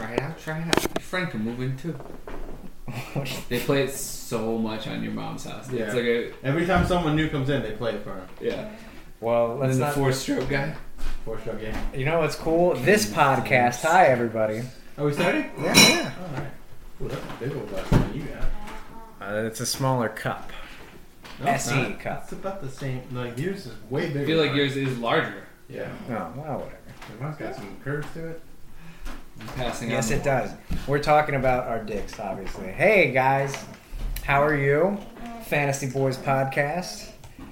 Try it out. Your friend can move in too. They play it so much on your mom's house. Yeah. It's like every time someone new comes in, they play it for him. yeah. Well, let's And the not. 4-stroke guy. 4-stroke game. You know what's cool? This podcast. Hi, everybody. Are we starting? Yeah. All right. Ooh, that's a big old glass one you got. It's a smaller cup. No, it's SE not. cup. It's about the same. Like yours is way bigger. I feel like than yours is larger. Yeah. Oh, well, whatever. Mine's got some curves to it. I'm passing Yes, on it does. We're talking about our dicks, obviously. Hey, guys. How are you? Fantasy Boys Podcast.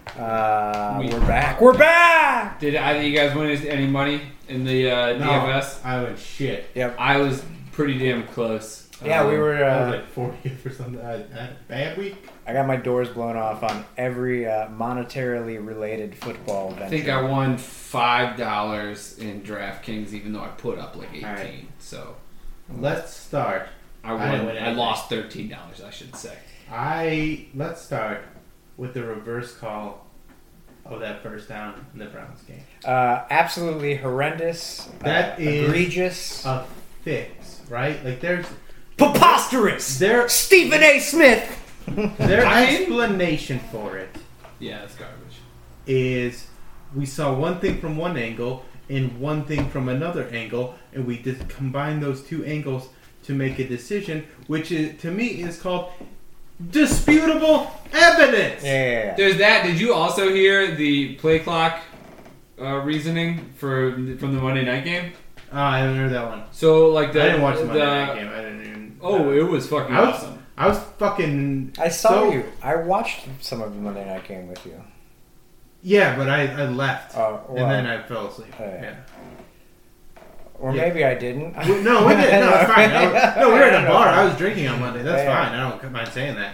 We're back. We're back! Did either of you guys win any money in the DFS? I went shit. Yep. I was pretty damn close. Yeah, we were... I was like 40th or something. I had a bad week. I got my doors blown off on every monetarily related football venture. I think I won $5 in DraftKings, even though I put up like 18. Alright. So Let's start. I didn't won. win I anything. lost $13, I should say. Let's start with the reverse call of that first down in the Browns game. Absolutely horrendous. That is egregious. a fix, right? Like there's Preposterous! There- Stephen A. Smith! their I mean- explanation for it Yeah, it's garbage. is we saw one thing from one angle and one thing from another angle, and we just combined those two angles to make a decision, which is to me is called disputable evidence. Yeah. There's that. Did you also hear the play clock reasoning from the Monday night game? Oh, I haven't heard that one. So like I didn't watch the Monday night game. I didn't even. Oh, it was fucking I was, awesome. I was fucking. I saw so- you. I watched some of the Monday night game with you. Yeah, but I left. Oh, well. And then I fell asleep. Oh, yeah. Yeah. Or Yeah. maybe I didn't. No, we did. No, it's fine. No, we were at a bar. I was drinking on Monday. That's Yeah. fine. I don't mind saying that.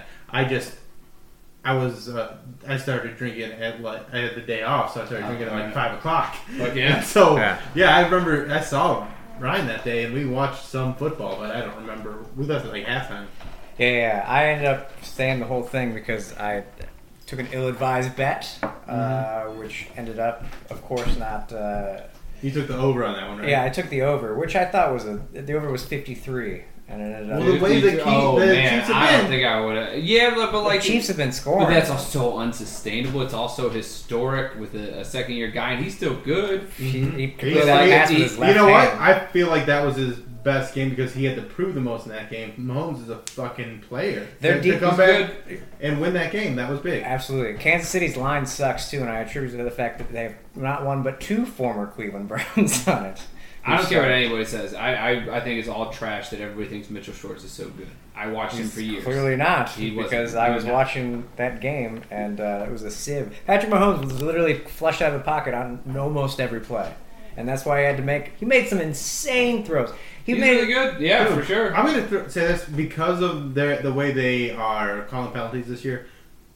I started drinking at like I had the day off, so I started drinking at like 5 o'clock. Fuck yeah. And so Yeah. I remember I saw Ryan that day, and we watched some football, but I don't remember. We left at like halftime. Yeah. I ended up staying the whole thing because I took an ill-advised bet, which ended up, of course, not... You took the over on that one, right? Yeah, I took the over, which I thought was the over was 53, and it ended up... Well, the way the Chiefs have I been. don't think I would have. Yeah, but like the Chiefs have been But scoring. that's also unsustainable. It's also historic with a second-year guy, and he's still good. He could He's play that like- pass with his left You know what? hand. I feel like that was his best game because he had to prove the most in that game. Mahomes is a fucking player. Their To defense come is back and win that game, that was big. Absolutely. Kansas City's line sucks, too, and I attribute it to the fact that they have not one but two former Cleveland Browns on it. I don't care what anybody says. I think it's all trash that everybody thinks Mitchell Schwartz is so good. I watched him for years. Clearly not, He wasn't. because He I was was not. watching that game, and it was a sieve. Patrick Mahomes was literally flushed out of the pocket on almost every play. And that's why he made some insane throws. He's really good. Yeah, Dude, for sure. I'm going to say this because of the way they are calling penalties this year.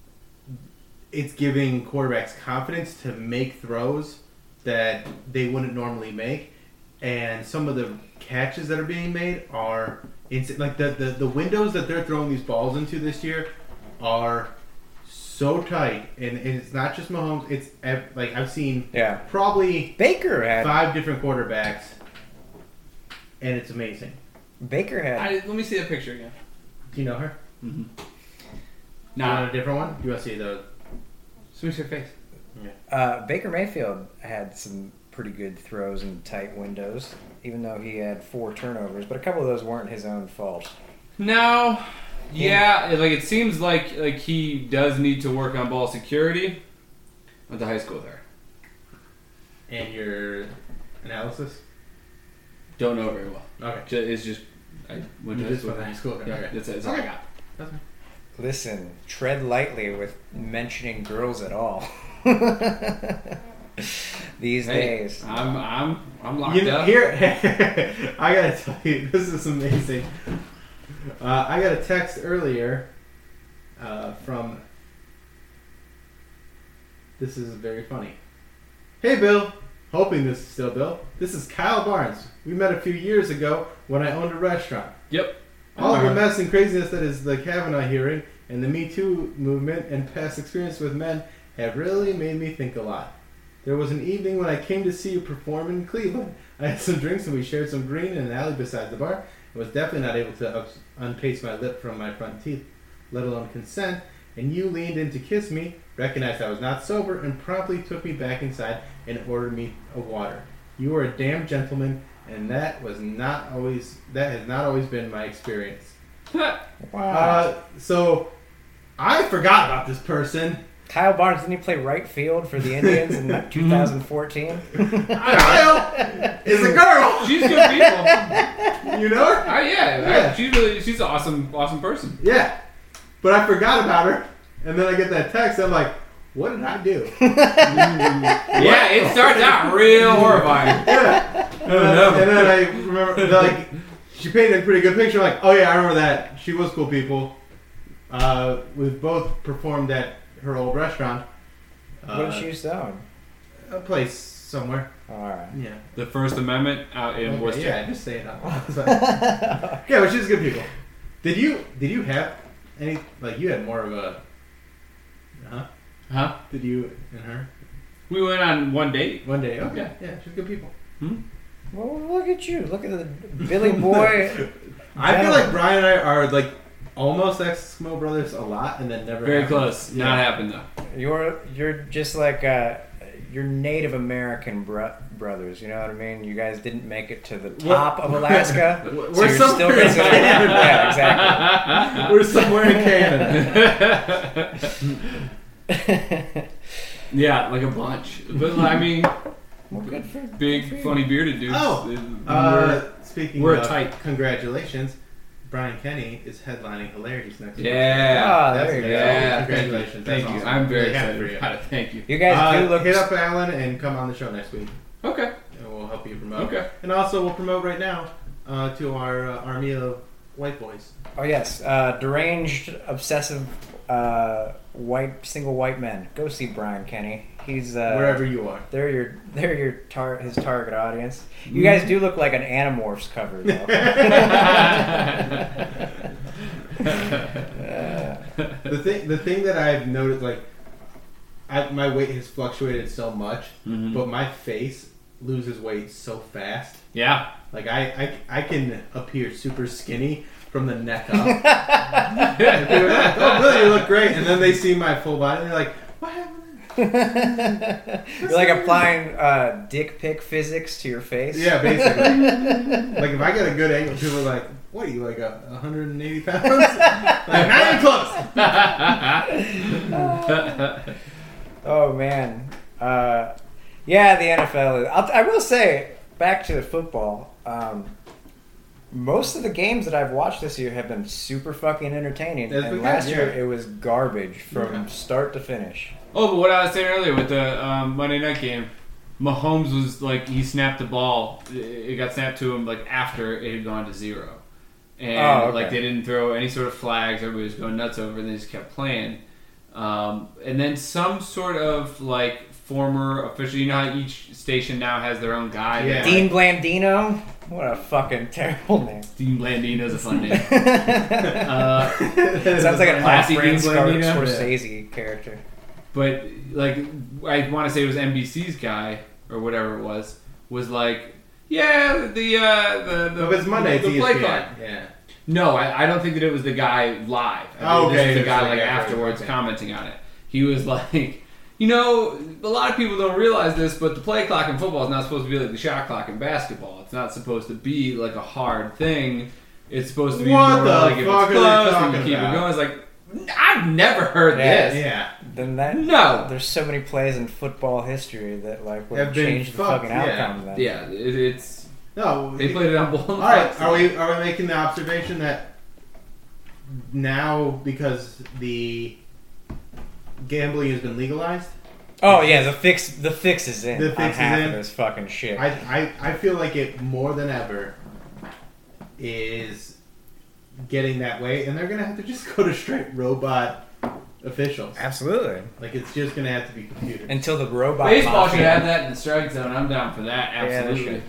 It's giving quarterbacks confidence to make throws that they wouldn't normally make, and some of the catches that are being made are insane. Like the windows that they're throwing these balls into this year are so tight, and it's not just Mahomes. It's like I've seen probably Baker had 5 different quarterbacks, and it's amazing. Baker had Let me see that picture again. Do you know her? Mm-hmm. You want Nah, a different one? You want to see the? switch your face. Baker Mayfield had some pretty good throws in tight windows, even though he had 4 turnovers, but a couple of those weren't his own fault. No. Yeah, like it seems like he does need to work on ball security. Went to high school there. And your analysis? Don't know very well. Okay. It's just I went to You high just school. went to high school. Okay. Yeah, Okay. that's all I Okay. got. That's fine. Listen, tread lightly with mentioning girls at all. These days. I'm locked You know, up. here, I gotta tell you, this is amazing. I got a text earlier from. This is very funny. Hey, Bill. Hoping this is still Bill. This is Kyle Barnes. We met a few years ago when I owned a restaurant. Yep. All of the mess and craziness that is the Kavanaugh hearing and the Me Too movement and past experience with men have really made me think a lot. There was an evening when I came to see you perform in Cleveland. I had some drinks and we shared some green in an alley beside the bar. I was definitely not able to unpaste my lip from my front teeth, let alone consent, and you leaned in to kiss me, recognized I was not sober, and promptly took me back inside and ordered me a water. You were a damn gentleman, and that has not always been my experience. Wow. So I forgot about this person. Kyle Barnes, didn't he play right field for the Indians in 2014? Kyle is a girl. She's good people. You know her? Yeah. She's an awesome person. Yeah. But I forgot about her, and then I get that text. I'm like, what did I do? Yeah, it starts out real horrifying. Yeah. And then I remember, like, she painted a pretty good picture. Like, oh yeah, I remember that. She was cool people. We've both performed at her old restaurant. What did she used to own? A place somewhere. All right. Yeah. The First Amendment out in Worcester. Yeah, just say it out loud. So, yeah, but she's good people. Did you have any, like, you had more of a, Huh? Did you and her? We went on one date. One day, okay. Yeah, she's good people. Well, look at you. Look at the Billy Boy. I feel like Brian and I are, like, almost Eskimo brothers a lot, and then never Very happened. close. Yeah. Not happened though. You're just like you're Native American brothers. You know what I mean? You guys didn't make it to the top of Alaska. We're so you're still somewhere in considered. Canada. Yeah, exactly. We're somewhere in Canada. Yeah, like a bunch. But I mean, Well, good for big, funny bearded dudes. Speaking we're of tight. congratulations, Brian Kenny is headlining Hilarities next week. Yeah. Ah, That's there you go. amazing. Yeah. Congratulations. Thank That's you. awesome. I'm very Really happy excited for you. about it. Thank you. You guys do look. Hit up Alan and come on the show next week, Okay. and we'll help you promote. Okay. And also, we'll promote right now to our army of white boys. Oh yes, deranged, obsessive, single white men. Go see Brian Kenny. He's Wherever you are. They're his target audience. You guys do look like an Animorphs cover though. The thing that I've noticed, like, my weight has fluctuated so much, but my face loses weight so fast. Yeah. Like I can appear super skinny from the neck up. And people are like, oh, Billy, you look great. And then they see my full body and they're like, what happened? You're like applying dick pic physics to your face. Yeah, basically. Like if I get a good angle, people are like, what are you, like 180 pounds? Like, not even close. Oh man. Yeah, the NFL. I will say, back to the football. Most of the games that I've watched this year have been super fucking entertaining. It's And been last good, year yeah. it was garbage from start to finish. Oh, but what I was saying earlier with the Monday night game, Mahomes was like, he snapped the ball. It got snapped to him like after it had gone to 0. And like they didn't throw any sort of flags. Everybody was going nuts over it. And they just kept playing. And then some sort of like former official. You know how each station now has their own guy. Yeah. Dean Blandino? What a fucking terrible name. Dean Blandino's a fun name. Sounds like an Classy off-brand Dean Blandino. Scorsese character. But like, I want to say it was NBC's guy or whatever it was like, yeah, the If it's Monday, the it's play ESPN. clock. Yeah. No, I don't think that it was the guy live. I Oh, think okay. This was the guy It's like like afterwards okay. commenting on it. He was like, you know, a lot of people don't realize this, but the play clock in football is not supposed to be like the shot clock in basketball. It's not supposed to be like a hard thing. It's supposed to be What more the like if fuck are it's they close and talking you keep about? it going. It's like, I've never heard this. Yeah. Then that No. there's so many plays in football history that like would Have been change the fucked, fucking outcome of that. Yeah, it's No. they played it on both. All right. Are we making the observation that now because the gambling has been legalized, Oh yeah, the fix is in. The fix on is half in. of this fucking shit. I feel like it more than ever is getting that way, and they're gonna have to just go to straight robot officials. Absolutely. Like it's just gonna have to be computers. Until the robot. Baseball mafia- should have that in the strike zone. I'm down for that. Yeah, they Absolutely.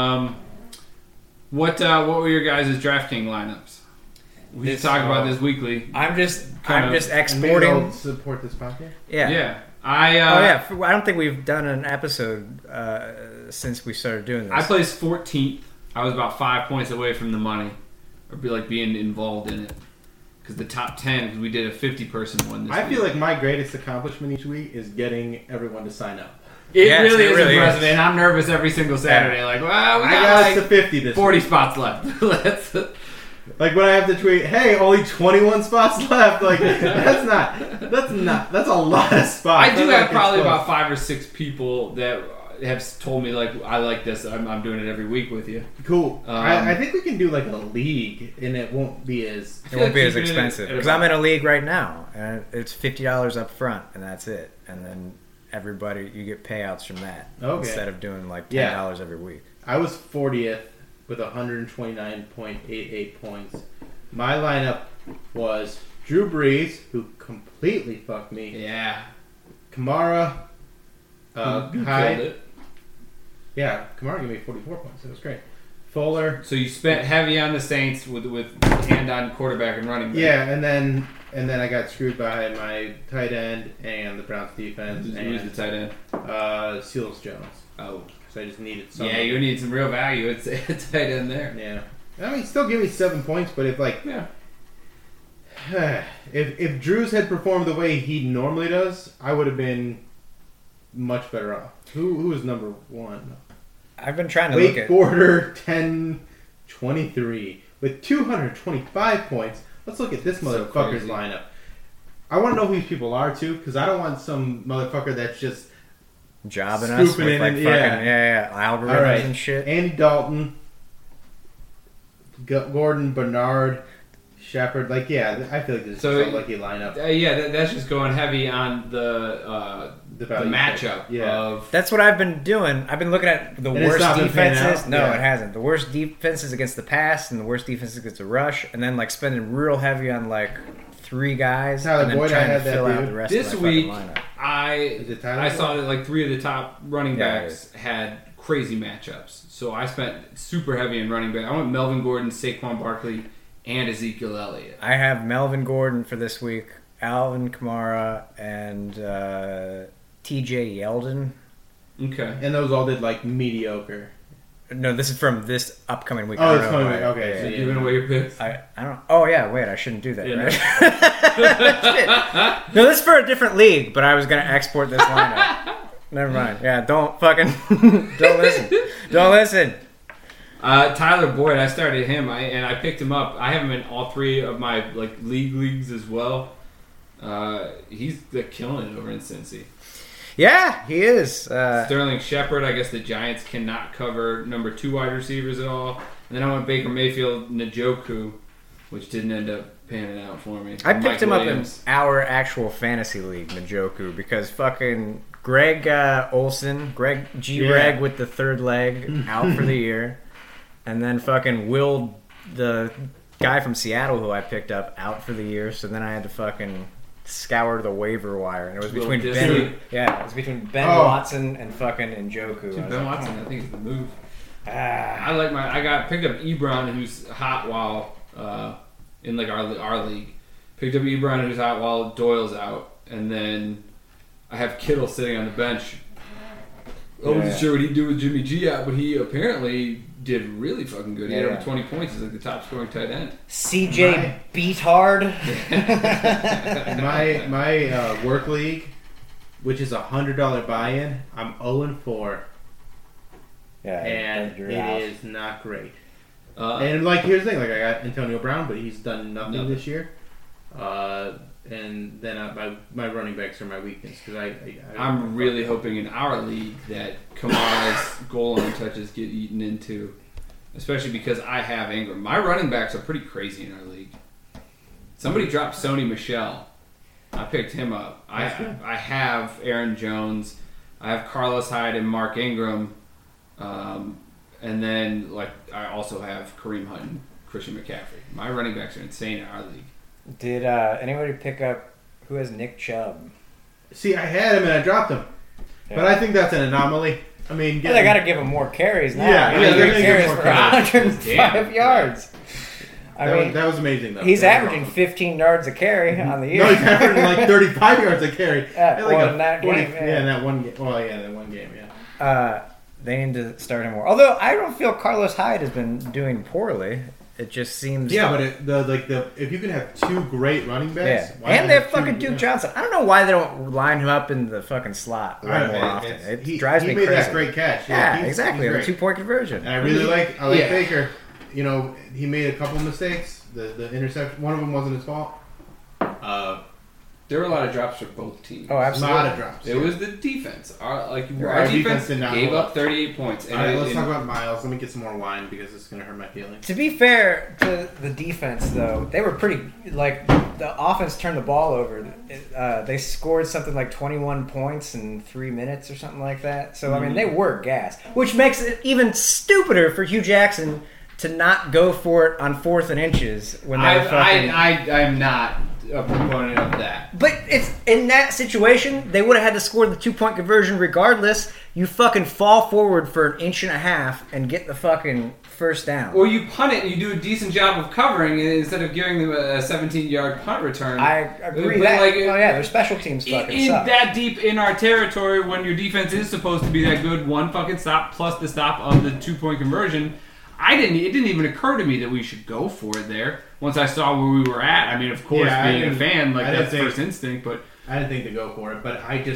What were your guys' DraftKings lineups? We should talk about this weekly. I'm just Kind of- And maybe exporting. they'll support this podcast. Yeah. Yeah. I don't think we've done an episode since we started doing this. I placed 14th. I was about 5 points away from the money, or being involved in it. Because the top 10, because we did a 50-person one this week. I feel like my greatest accomplishment each week is getting everyone to sign up. It really is impressive, and I'm nervous every single Saturday. Yeah. Like, well, we got to 50 this 40 week. Spots left. Like when I have to tweet, "Hey, only 21 spots left." Like that's a lot of spots. I do have probably about 5 or 6 people that have told me, like, I like this. I'm doing it every week with you. Cool. I think we can do like a league, and it won't be as expensive. Because I'm in a league right now, and it's $50 up front, and that's it. And then everybody, you get payouts from that instead of doing like $10 every week. I was 40th with 129.88 points. My lineup was Drew Brees, who completely fucked me. Yeah. Kamara. Killed it. Yeah, Kamara gave me 44 points. It was great. Fuller. So you spent heavy on the Saints with hand on quarterback and running back. Yeah, and then I got screwed by my tight end and the Browns defense. Who's the tight end? Seals Jones. Oh. So I just needed some. Yeah, you need some real value. It's a tight end there. Yeah. I mean, still give me 7 points, but if if Drews had performed the way he normally does, I would have been much better off. Who was number 1? I've been trying to Wake look at Border 10-23 with 225 points. Let's look at this motherfucker's lineup. I want to know who these people are too, because I don't want some motherfucker that's just jobbing us with like algorithms and shit. Andy Dalton, Gordon, Bernard, Shepard. I feel like this is a lucky lineup. That's just going heavy on the matchup. Yeah. That's what I've been doing. I've been looking at the worst defenses. No, it hasn't. The worst defenses against the pass and the worst defenses against the rush, and then like spending real heavy on like 3 guys and then trying to fill out the rest this of my week, lineup. I saw that like 3 of the top running backs had crazy matchups. So I spent super heavy in running back. I went Melvin Gordon, Saquon Barkley, and Ezekiel Elliott. I have Melvin Gordon for this week, Alvin Kamara, and TJ Yeldon. Okay. And those all did like mediocre. No, this is from this upcoming week. Oh, it's coming week. Okay. So you're giving away your picks? I don't. Oh yeah, wait. I shouldn't do that. Right? No, this is for a different league. But I was gonna export this lineup. Never mind. Yeah, don't listen. Don't listen. Tyler Boyd, I started him, and I picked him up. I have him in all 3 of my like leagues as well. He's killing it over in Cincy. Yeah, he is. Sterling Shepard, I guess the Giants cannot cover number 2 wide receivers at all. And then I went Baker Mayfield, Njoku, which didn't end up panning out for me. I picked him up in our actual fantasy league, Njoku, because fucking Greg Olson, Greg G-Reg with the 3rd leg out for the year. And then fucking Will, the guy from Seattle who I picked up, out for the year. So then I had to fucking scour the waiver wire, and it was between Ben Watson and fucking Njoku. Ben Watson, I think, is the move. I picked up Ebron, who's hot while in like our league. Picked up Ebron, who's hot while Doyle's out, and then I have Kittle sitting on the bench. I wasn't sure what he'd do with Jimmy G out, but he apparently did really fucking good. He had over 20 points. He's like the top scoring tight end. CJ Beathard. my work league, which is $100 buy-in, I'm 0-4. Yeah, and it is not great. And like, here's the thing: like, I got Antonio Brown, but he's done nothing this year. And then my running backs are my weakness because I'm really hoping in our league that Kamara's goal line touches get eaten into, especially because I have Ingram. My running backs are pretty crazy in our league. Somebody dropped Sony Michel. I picked him up. I have Aaron Jones. I have Carlos Hyde and Mark Ingram. And then like I also have Kareem Hunt and Christian McCaffrey. My running backs are insane in our league. Did anybody pick up who has Nick Chubb? See, I had him and I dropped him, but I think that's an anomaly. I mean, they got to give him more carries now. Yeah, he carries for 105 yards. That was amazing, though. He's averaging 15 yards a carry on the year. No, he's averaging like 35 yards a carry. In that game. In that one game. Well, yeah, that one game, yeah. They need to start him more. Although I don't feel Carlos Hyde has been doing poorly. It just seems. Yeah, but if you can have two great running backs, and they have fucking Duke Johnson. I don't know why they don't line him up in the fucking slot more often. It drives me crazy. He made that great catch. Yeah, exactly. The 2-point conversion. And I really like Baker. You know, he made a couple of mistakes. The interception, one of them wasn't his fault. There were a lot of drops for both teams. Oh, absolutely. A lot of drops. It was the defense. Our defense gave up 38 points. All right, let's talk about Miles. Let me get some more wine because it's going to hurt my feelings. To be fair to the defense, though, they were pretty, the offense turned the ball over. They scored something like 21 points in 3 minutes or something like that. So, I mean, they were gassed, which makes it even stupider for Hugh Jackson to not go for it on 4th and inches when they were fucking... I'm not a proponent of that. But it's in that situation, they would have had to score the 2-point conversion regardless. You fucking fall forward for an inch and a half and get the fucking first down. Or you punt it and you do a decent job of covering instead of giving them a 17-yard punt return. I agree that. Their special teams fucking suck. That deep in our territory when your defense is supposed to be that good, one fucking stop plus the stop of the 2-point conversion. It didn't even occur to me that we should go for it there. Once I saw where we were at, I mean, of course, being a fan, that's first instinct, but... I didn't think to go for it, but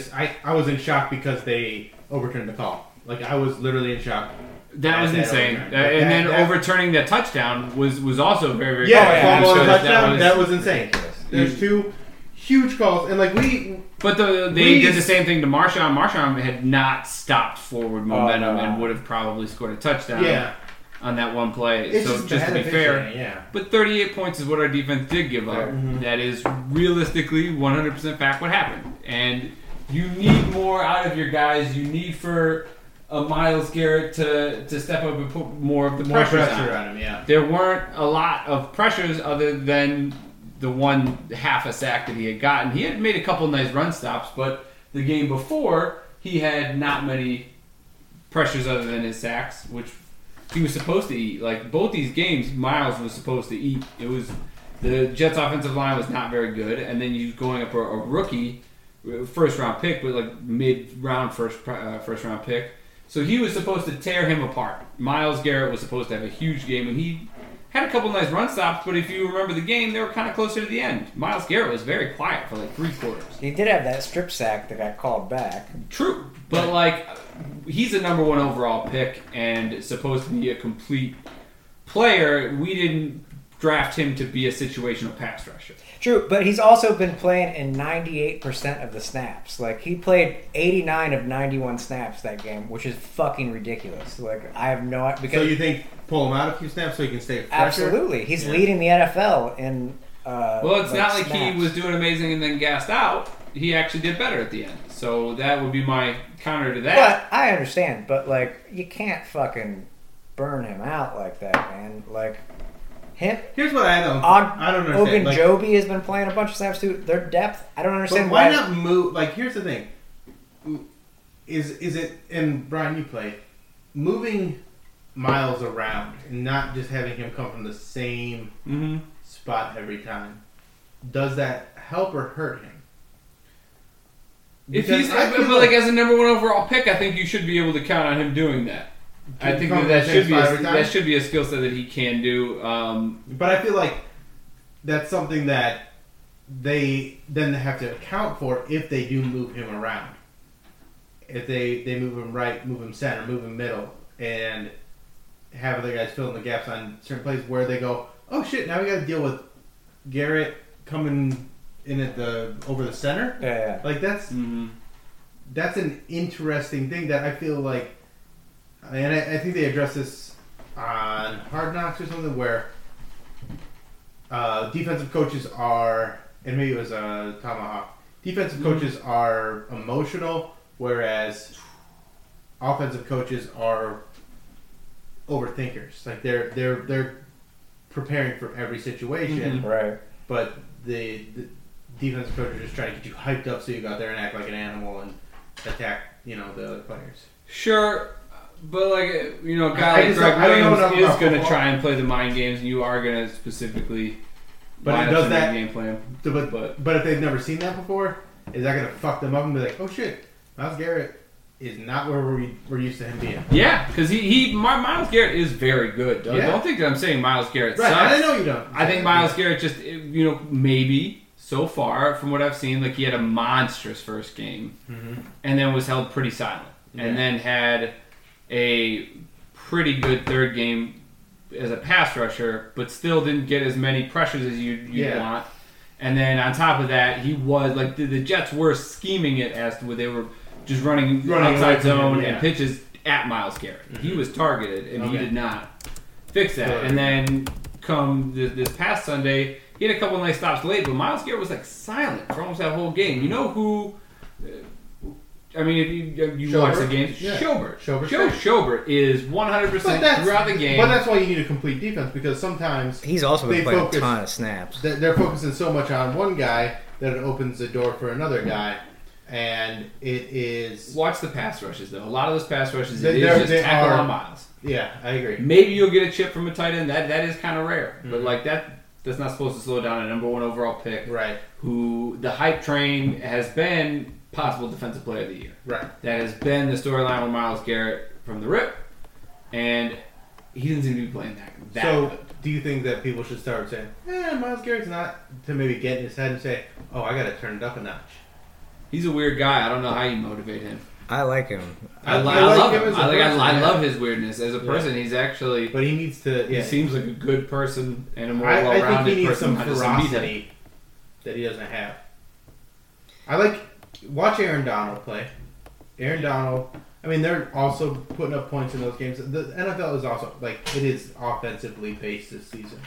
I was in shock because they overturned the call. Like, I was literally in shock. That was insane. Overturning that touchdown was also very, very... touchdown, that was insane. There's two huge calls, and But they did the same thing to Marshawn. Marshawn had not stopped forward momentum and would have probably scored a touchdown. Yeah. On that one play. It's so just to be fair, but 38 points is what our defense did give up. Mm-hmm. That is realistically 100% fact what happened. And you need more out of your guys. You need for a Myles Garrett to step up and put more of the pressure on him. Yeah. There weren't a lot of pressures other than the one half a sack that he had gotten. He had made a couple nice run stops, but the game before he had not many pressures other than his sacks, which he was supposed to eat. Like, both these games, Myles was supposed to eat. It was... The Jets' offensive line was not very good, and then you going up a rookie first-round pick, but, mid-round first-round pick. So he was supposed to tear him apart. Myles Garrett was supposed to have a huge game, and he had a couple nice run stops, but if you remember the game, they were kind of closer to the end. Myles Garrett was very quiet for, 3 quarters. He did have that strip sack that got called back. True, but, he's a number 1 overall pick and supposed to be a complete player. We didn't draft him to be a situational pass rusher. True, but he's also been playing in 98% of the snaps. He played 89 of 91 snaps that game, which is fucking ridiculous. I have no idea. So you think pull him out a few snaps so he can stay fresher? Absolutely. He's leading the NFL in well, it's not like he was doing amazing and then gassed out. He actually did better at the end. So that would be my counter to that. But I understand. But, you can't fucking burn him out like that, man. Here's what I don't understand. Ogunjobi has been playing a bunch of snaps, too. Their depth, I don't understand why not move... here's the thing. Is it... And, Brian, you play. Moving Myles around and not just having him come from the same spot every time. Does that help or hurt him? If he's as a number 1 overall pick, I think you should be able to count on him doing that. I think that should be a skill set that he can do. But I feel like that's something that they then have to account for if they do move him around. If they move him right, move him center, move him middle, and have other guys fill in the gaps on certain places where they go, oh shit, now we got to deal with Garrett coming in over the center. Yeah. That's an interesting thing that I feel like, and I think they address this on Hard Knocks or something where defensive coaches are, and maybe it was Tomahawk. Defensive coaches are emotional, whereas offensive coaches are overthinkers. They're preparing for every situation, right? But the defensive coach are just trying to get you hyped up so you go out there and act like an animal and attack, the other players. Sure, like a guy like Greg Williams is going to try and play the mind games, and you are going to specifically. But it does that game plan. But if they've never seen that before, is that going to fuck them up and be like, oh shit, Myles Garrett is not where we're used to him being? Yeah, because Myles Garrett is very good. Don't think that I'm saying Myles Garrett sucks. I know you don't. I think Myles Garrett just maybe. So far, from what I've seen, like he had a monstrous first game, and then was held pretty silent, and then had a pretty good third game as a pass rusher, but still didn't get as many pressures as you'd want. And then on top of that, he was like the Jets were scheming it as to where they were just running outside zone and pitches at Myles Garrett. He was targeted, and he did not fix that. And then come this past Sunday. He had a couple of nice stops late, but Myles Garrett was like silent for almost that whole game. You know who? I mean, if you watch the game, Schobert. Schobert is 100% throughout the game. But that's why you need a complete defense, because sometimes he's also been playing a ton of snaps. They're focusing so much on one guy that it opens the door for another guy, and it is. Watch the pass rushes though. A lot of those pass rushes it is just tackle on Myles. Yeah, I agree. Maybe you'll get a chip from a tight end. That is kind of rare, but like that. That's not supposed to slow down a number 1 overall pick. Right. Who the hype train has been possible defensive player of the year. Right. That has been the storyline with Myles Garrett from the rip, and he doesn't seem to be playing that. So, good. Do you think that people should start saying, Myles Garrett's not, to maybe get in his head and say, oh, I got to turn it up a notch? He's a weird guy. I don't know how you motivate him. I like him. I love him. I love his weirdness as a person. He's actually, but he needs to. He seems like a good person and a more well-rounded person. I think he needs some ferocity that he doesn't have. Watch Aaron Donald play. Aaron Donald. I mean, they're also putting up points in those games. The NFL is also it is offensively based this season.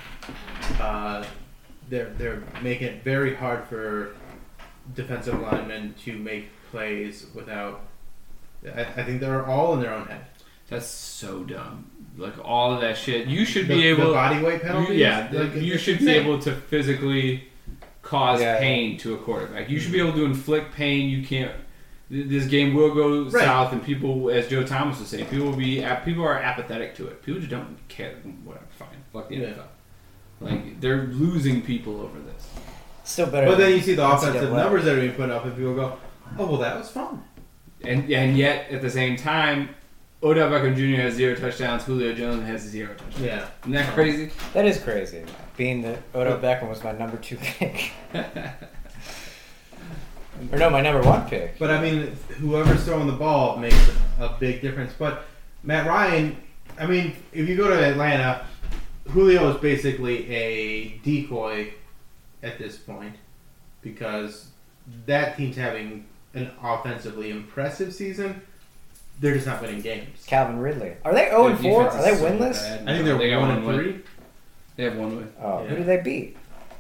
They're making it very hard for defensive linemen to make plays without. I think they're all in their own head. That's so dumb. Like all of that shit. You should be able the body weight penalties. You should be able to physically cause pain to a quarterback. You should be able to inflict pain. You can't. This game will go south, and people, as Joe Thomas was saying, people are apathetic to it. People just don't care. Whatever, fine. Fuck the NFL. Like they're losing people over this. Still better. But then you see the offensive numbers that are being put up, and people go, "Oh well, that was fun." And yet, at the same time, Odell Beckham Jr. has 0 touchdowns. Julio Jones has 0 touchdowns. Yeah. Isn't that crazy? That is crazy. Being that Odell Beckham was my number 2 pick. Or no, my number 1 pick. But I mean, whoever's throwing the ball makes a big difference. But Matt Ryan, I mean, if you go to Atlanta, Julio is basically a decoy at this point because that team's having an offensively impressive season. They're just not winning games. Calvin Ridley. Are they 0-4? Are they winless? I think they're 1-3. They have 1 win. Oh, who do they beat?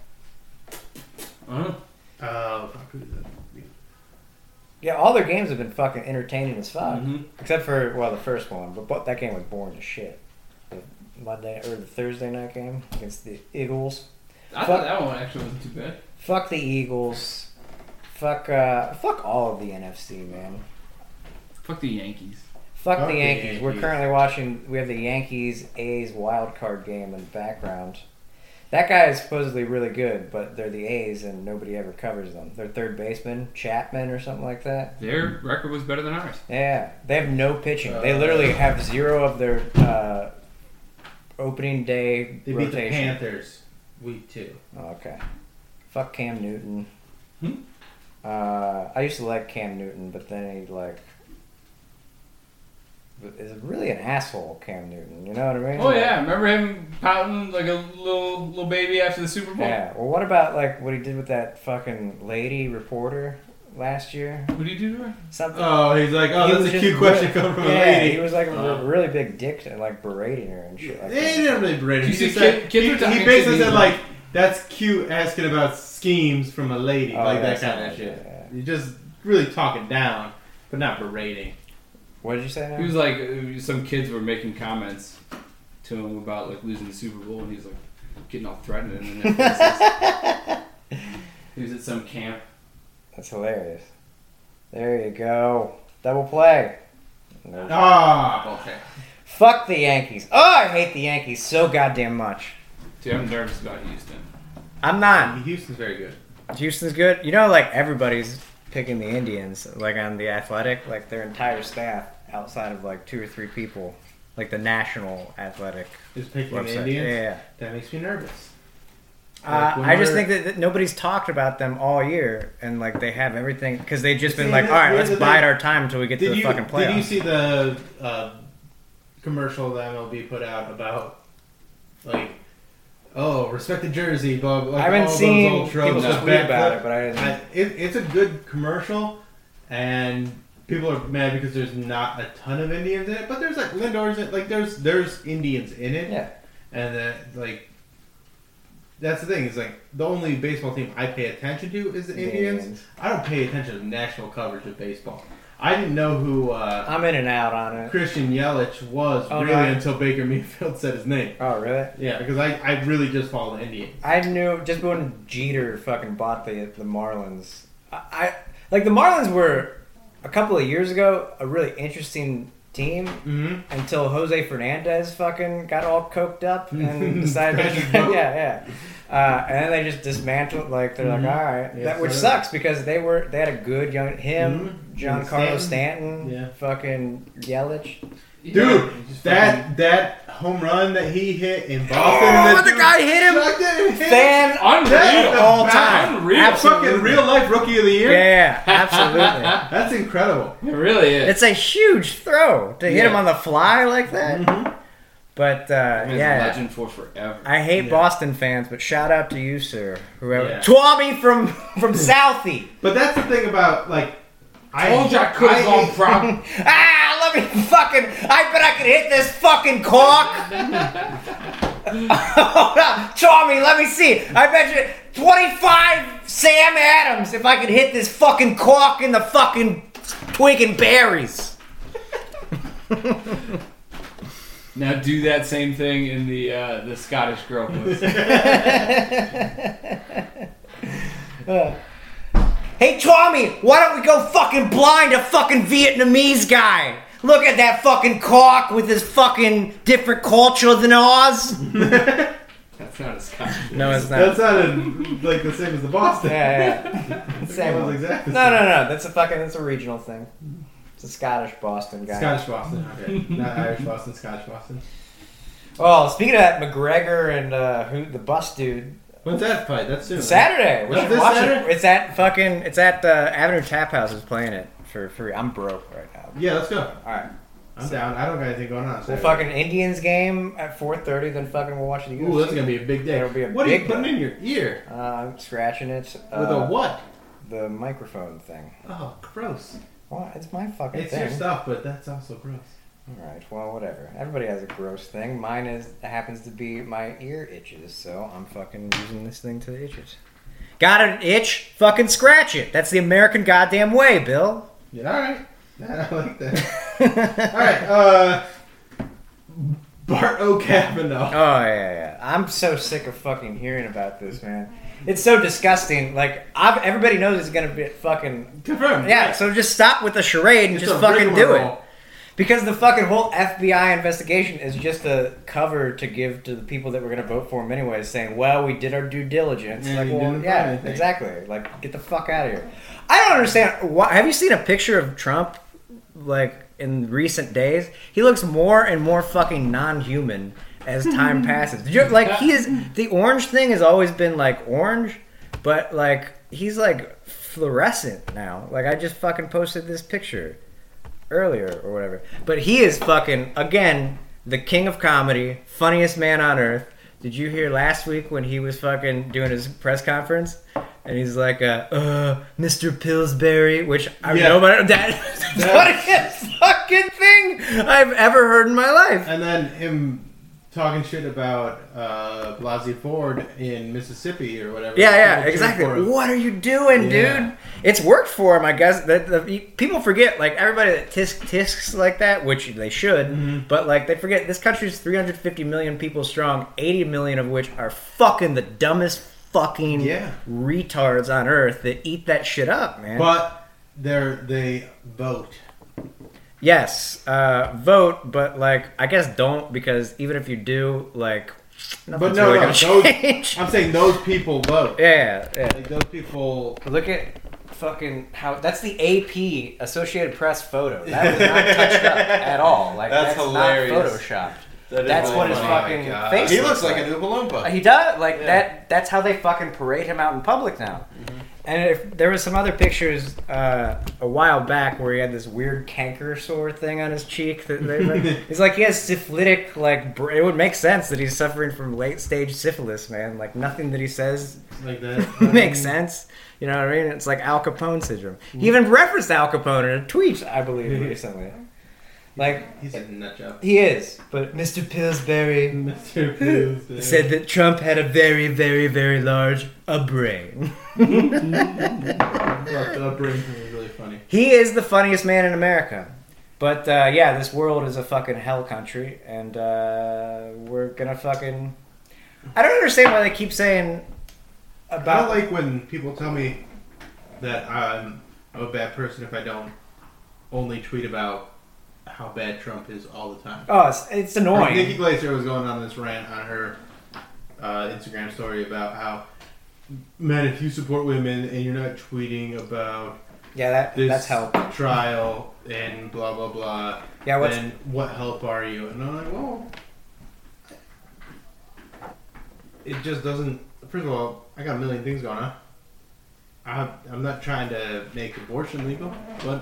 Yeah, all their games have been fucking entertaining as fuck. Mm-hmm. Except for, the first one. But that game was boring as shit. The Monday or the Thursday night game against the Eagles. I thought that one actually wasn't too bad. Fuck the Eagles. Fuck all of the NFC, man. Fuck the Yankees. Fuck the Yankees. We're currently watching. We have the Yankees-A's wild card game in the background. That guy is supposedly really good, but they're the A's and nobody ever covers them. Their third baseman, Chapman or something like that. Their record was better than ours. Yeah, they have no pitching. They literally have 0 of their opening day they rotation. Beat the Panthers week 2. Okay. Fuck Cam Newton. I used to like Cam Newton, but then he is really an asshole, Cam Newton. You know what I mean? Oh yeah, remember him pouting like a little baby after the Super Bowl? Yeah. Well, what about what he did with that fucking lady reporter last year? What did he do to her? Something. Oh, he's like, that's a cute question coming from a lady. He was like a really big dick and berating her and shit. Like he didn't really berate her. He basically said that's cute asking about schemes from a lady, that kind of shit. Yeah. You're just really talking down, but not berating. What did you say now? He was like, some kids were making comments to him about losing the Super Bowl, and he's getting all threatened. He was at some camp. That's hilarious. There you go. Double play. Okay. Fuck the Yankees. Oh, I hate the Yankees so goddamn much. Dude, I'm nervous about Houston. I'm not. Houston's very good. Houston's good. You know, like, everybody's picking the Indians, like, on The Athletic. Like, their entire staff, outside of, like, 2 or 3 people. Like, the National Athletic is picking website. the Indians? Yeah. That makes me nervous. I just think that nobody's talked about them all year, and like they have everything because they've just been like, all right, let's bide our time until we get to the fucking playoffs. Did you see the commercial that MLB put out about like, respect the jersey, blah blah? Like, I haven't seen those old people tweet about it, but I didn't. It's a good commercial, and people are mad because there's not a ton of Indians in it, but there's like Lindor's in it, like there's Indians in it, yeah, and like. That's the thing. Is like the only baseball team I pay attention to is the Indians. I don't pay attention to national coverage of baseball. I didn't know who I'm in and out on it. Christian Yelich was until Baker Mayfield said his name. Oh, really? Yeah, because I really just follow the Indians. I knew just when Jeter fucking bought the Marlins. I like the Marlins were a couple of years ago a really interesting team until Jose Fernandez fucking got all coked up and decided and then they just dismantled, like they're like, all right, which sucks because they had a good young Giancarlo Stanton, fucking Yelich. Dude, that home run that he hit in Boston. The guy hit him. Fan unreal all time. Unreal. Fucking real life rookie of the year. Yeah, absolutely. That's incredible. It really is. It's a huge throw to hit him on the fly like that. Mm-hmm. But legend for forever. I hate Boston fans, but shout out to you, sir. Whoever Twommy from Southie. But that's the thing about like. I told you I could have gone prom. Let me fucking. I bet I could hit this fucking cork. Tommy, let me see. I bet you 25 Sam Adams if I could hit this fucking cork in the fucking twig and berries. Now do that same thing in the Scottish girl quiz. Hey, Tommy, why don't we go fucking blind a fucking Vietnamese guy? Look at that fucking cock with his fucking different culture than ours. That's not a Scottish. No, it's not. That sounded like the same as the Boston. Yeah. Same one. Exactly no. That's a regional thing. It's a Scottish Boston guy. Scottish Boston, okay. Not Irish Boston, Scottish Boston. Oh, speaking of that, McGregor and the bus dude. When's that fight? That's soon. Saturday. We should watch Saturday? it. It's at Avenue Tap House is playing it for free. I'm broke right now. Yeah, let's go. All right. I'm down. I don't got anything going on. We'll fucking Indians game at 4:30. Then fucking we'll watch the UFC. Ooh, that's gonna be a big day. It'll be a what big are you putting in your ear? I'm scratching it with a what? The microphone thing. Oh, gross. Well, it's my fucking thing. It's your stuff, but that's also gross. Alright, well, whatever. Everybody has a gross thing. Mine happens to be my ear itches, so I'm fucking using this thing to itch it. Got an itch? Fucking scratch it. That's the American goddamn way, Bill. Yeah, alright. I like that. Alright, Bart O'Kavanaugh. Oh, yeah. I'm so sick of fucking hearing about this, man. It's so disgusting. Like, everybody knows it's gonna be fucking... Confirmed. Yeah, so just stop with the charade and just fucking do it. Because the fucking whole FBI investigation is just a cover to give to the people that were going to vote for him anyways, saying, well, we did our due diligence. Yeah, like, well, yeah, exactly. Like, get the fuck out of here. I don't understand. Have you seen a picture of Trump, like, in recent days? He looks more and more fucking non-human as time passes. The orange thing has always been, like, orange, but, like, he's, like, fluorescent now. Like, I just fucking posted this picture earlier or whatever, but he is fucking, again, the king of comedy, funniest man on earth. Did you hear last week when he was fucking doing his press conference and he's like Mr. Pillsbury, which I know about that's the funniest fucking thing I've ever heard in my life. And then him talking shit about Blasey Ford in Mississippi or whatever. Yeah, exactly. What are you doing, dude? It's worked for him, I guess. People forget, like, everybody that tisks like that, which they should, but, like, they forget this country's 350 million people strong, 80 million of which are fucking the dumbest fucking retards on earth that eat that shit up, man. But they vote. Yes, vote, but like I guess don't, because even if you do, like, but no, really those, I'm saying those people vote. Yeah. Like those people. Look at fucking how that's the AP Associated Press photo. That was not touched up at all. Like that's hilarious. Not photoshopped. That's what his fucking face. He looks like a Oompa Loompa. He does. Like that. That's how they fucking parade him out in public now. Mm-hmm. And if there was some other pictures a while back where he had this weird canker sore thing on his cheek. It's like he has syphilitic, like, it would make sense that he's suffering from late stage syphilis, man. Like nothing that he says like that makes sense. You know what I mean? It's like Al Capone syndrome. He even referenced Al Capone in a tweet, I believe, recently. Like he's a nut job. He is, but Mr. Pillsbury said that Trump had a very, very, very large brain. The brain is really funny. He is the funniest man in America. But yeah, this world is a fucking hell country, and we're gonna fucking. I don't understand why they keep saying about. I don't like when people tell me that I'm a bad person if I don't only tweet about how bad Trump is all the time. Oh, it's annoying. Like Nikki Glaser was going on this rant on her Instagram story about how, man, if you support women and you're not tweeting about that's help trial and blah blah blah, then what help are you? And I'm like, well, it just doesn't. First of all, I got a million things going on. I'm not trying to make abortion legal, but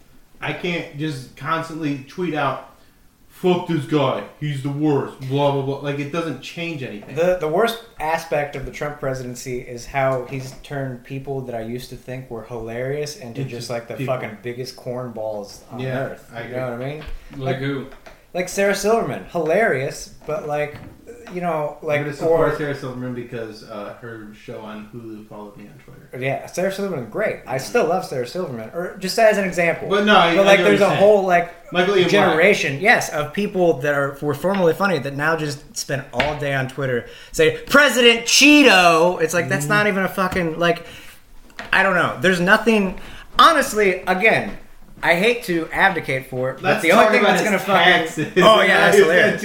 I can't just constantly tweet out, fuck this guy, he's the worst, blah, blah, blah. Like, it doesn't change anything. The worst aspect of the Trump presidency is how he's turned people that I used to think were hilarious into just, like, the fucking biggest cornballs on earth. You know what I mean? Like who? Like Sarah Silverman. Hilarious, but, like, you know, like... I'm going to support Sarah Silverman because her show on Hulu followed me on Twitter. Yeah, Sarah Silverman, great. I still love Sarah Silverman. Or just as an example. But no, like, there's a whole, like, Michael generation, yes, of people that were formerly funny that now just spend all day on Twitter say, President Cheeto! It's like, that's not even a fucking, like... I don't know. There's nothing... Honestly, again... I hate to abdicate for it, but the only thing that's going to fucking... Oh, yeah, that's hilarious.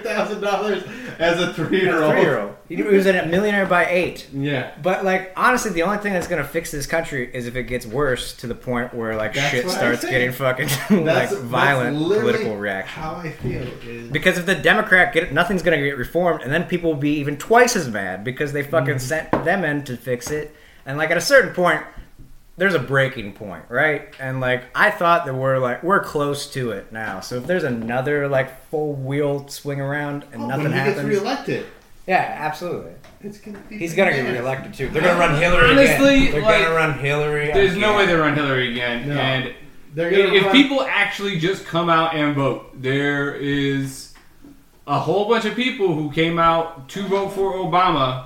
$200,000 as a 3-year-old. He was a millionaire by 8. Yeah. But, like, honestly, the only thing that's going to fix this country is if it gets worse to the point where, like, shit starts getting fucking, like, violent political reaction. How I feel is... Because if the Democrat nothing's going to get reformed, and then people will be even twice as mad because they fucking sent them in to fix it. And, like, at a certain point... There's a breaking point, right? And, like, I thought that we're close to it now. So if there's another, like, full wheel swing around and nothing happens... He gets reelected. Yeah, absolutely. It's gonna be He's going to get reelected, too. They're going to run Hillary Honestly, again. They're going to run Hillary There's no way they run Hillary again. No. And if people actually just come out and vote, there is a whole bunch of people who came out to vote for Obama...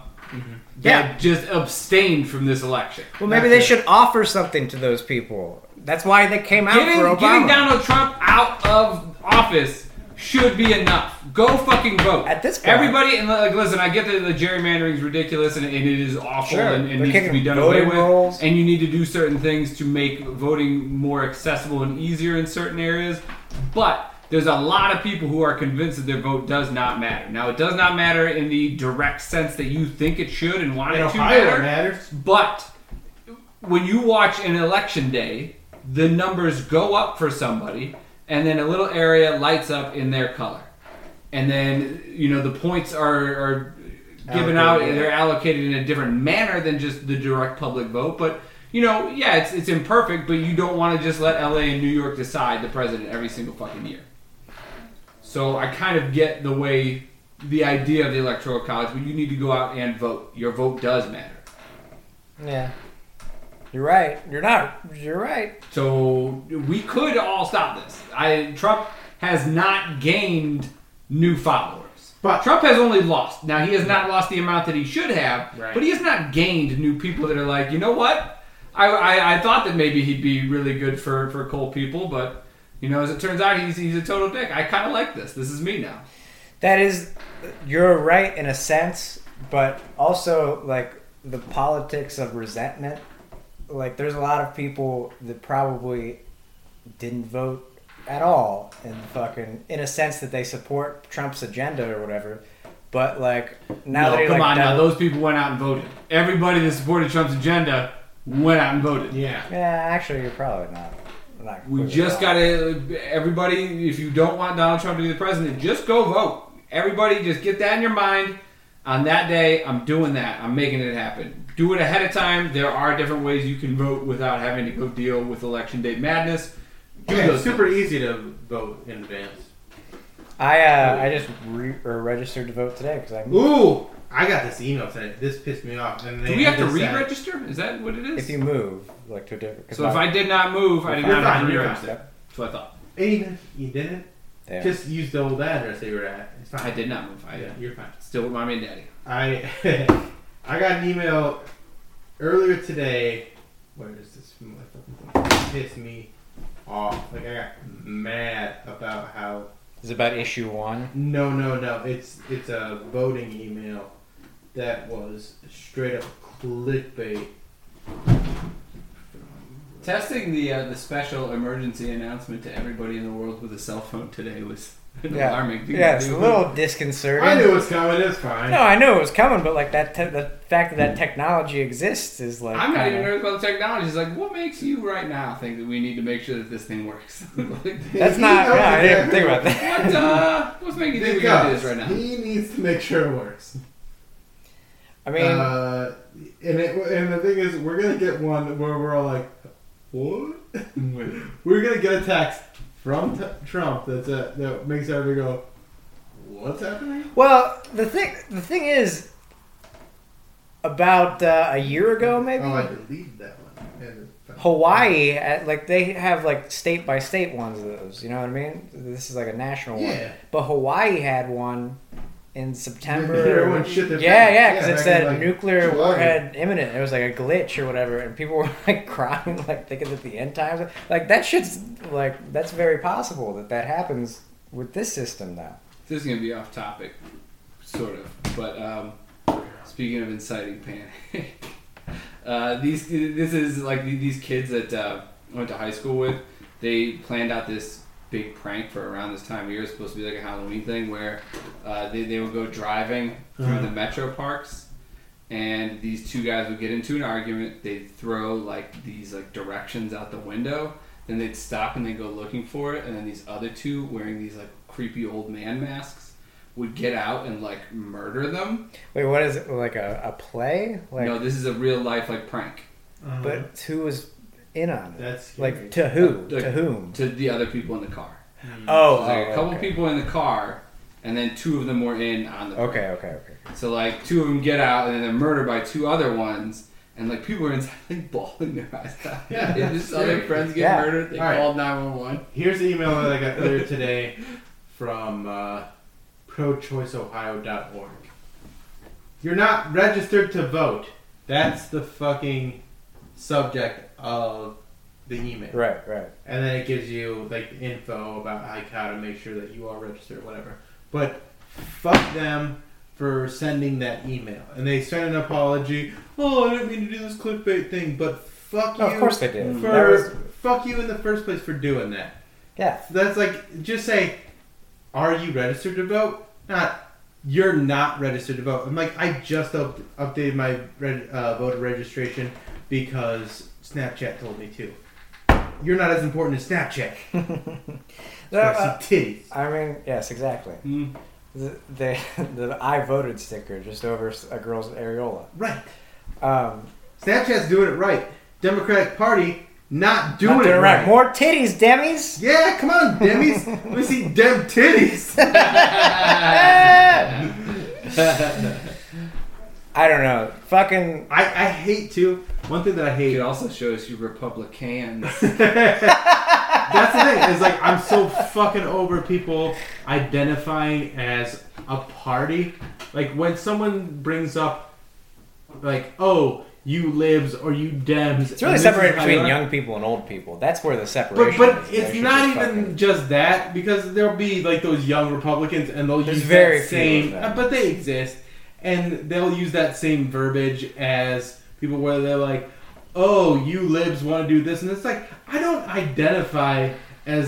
that just abstained from this election. Well, maybe they should offer something to those people. That's why they came out for Obama. Getting Donald Trump out of office should be enough. Go fucking vote. At this point. Everybody, and like, listen, I get that the gerrymandering is ridiculous and it is awful and needs to be done away with. And you need to do certain things to make voting more accessible and easier in certain areas. But... there's a lot of people who are convinced that their vote does not matter. Now, it does not matter in the direct sense that you think it should and want it to matter. Matters. But when you watch an election day, the numbers go up for somebody, and then a little area lights up in their color. And then, you know, the points are given out, and they're allocated in a different manner than just the direct public vote. But, you know, yeah, it's imperfect, but you don't want to just let LA and New York decide the president every single fucking year. So I kind of get the idea of the Electoral College, but you need to go out and vote. Your vote does matter. Yeah. You're right. You're right. So we could all stop this. Trump has not gained new followers. But Trump has only lost. Now, he has not lost the amount that he should have, but he has not gained new people that are like, you know what? I thought that maybe he'd be really good for coal people, but... you know, as it turns out, he's a total dick. I kind of like this. This is me now. You're right in a sense, but also, like, the politics of resentment. Like, there's a lot of people that probably didn't vote at all, in a sense that they support Trump's agenda or whatever. But like now that now those people went out and voted. Everybody that supported Trump's agenda went out and voted. Yeah. Yeah, actually, you're probably not. We just gotta. Everybody, if you don't want Donald Trump to be the president, just go vote. Everybody, just get that in your mind. On that day, I'm doing that. I'm making it happen. Do it ahead of time. There are different ways you can vote without having to go deal with election day madness. It's super easy to vote in advance. I just registered to vote today because I got this email today. This pissed me off. And do we have to re-register? Is that what it is? If you move, like to a different. So if I did not move, I did not have to re-register. That's what I thought. Even you didn't. Yeah. Just use the old address they were at. It's fine. I did not move. You're fine. Still with mommy and daddy. I got an email earlier today. Where is this? It pissed me off. Like I got mad about how. Is it about issue 1? No. It's a voting email that was straight up clickbait. Testing the special emergency announcement to everybody in the world with a cell phone today was alarming. Yeah, it's a little disconcerting. I knew it was coming. It's fine. No, I knew it was coming, but like the fact that technology exists is like. I'm not even nervous about the technology. It's like, what makes you right now think that we need to make sure that this thing works? That's not. Yeah, I didn't even think about that. What's making you think we gotta do this right now? He needs to make sure it works. I mean, and the thing is, we're gonna get one where we're all like, "What?" We're gonna get a text from Trump that makes everybody go, "What's happening?" Well, the thing is, about a year ago, maybe. Oh, I deleted that one. Hawaii, they have like state by state ones of those. You know what I mean? This is like a national one. But Hawaii had one in September. Everyone shit their because it said nuclear warhead imminent. It was like a glitch or whatever, and people were like crying, like thinking that the end times. Like that shit's like that's very possible that happens with this system now. This is gonna be off topic, sort of. But speaking of inciting panic, this is like these kids that I went to high school with. They planned out this big prank for around this time of year. It's supposed to be like a Halloween thing where they would go driving through the metro parks, and these two guys would get into an argument. They'd throw like these like directions out the window, then they'd stop and they'd go looking for it, and then these other two wearing these like creepy old man masks would get out and like murder them. Wait, what is it, like a play? Like, no, this is a real life like prank. But who was in on it? That's like to who? To whom? To the other people in the car. Oh, so a couple people in the car, and then two of them were in on the prank. Okay. So like two of them get out, and then they're murdered by two other ones, and like people are inside like bawling their eyes out. Yeah, just saw their friends get murdered. They called 911. Here's the email that I got earlier today from prochoiceohio.org. You're not registered to vote. That's the fucking subject of the email. Right. And then it gives you like info about how to make sure that you are registered or whatever. But fuck them for sending that email. And they sent an apology. Oh, I didn't mean to do this clickbait thing, but fuck you. Of course they did. Fuck you in the first place for doing that. Yeah. That's like, just say, are you registered to vote? Not, you're not registered to vote. I'm like, I just updated my voter registration because Snapchat told me to. You're not as important as Snapchat. So I see titties. I mean, yes, exactly. The I voted sticker just over a girl's areola. Right. Snapchat's doing it right. Democratic Party not doing it right. More titties, Demis. Yeah, come on, Demis. Let me see dem titties. I don't know. Fucking. I hate to. One thing that I hate. It also shows you Republicans. That's the thing. Is like I'm so fucking over people identifying as a party. Like when someone brings up, like, oh, you libs or you Dems. It's really separated between young people and old people. That's where the separation. But it's not even just that, because there'll be like those young Republicans and they'll use very that same. But they exist, and they'll use that same verbiage as people where they're like, "Oh, you libs want to do this," and it's like I don't identify as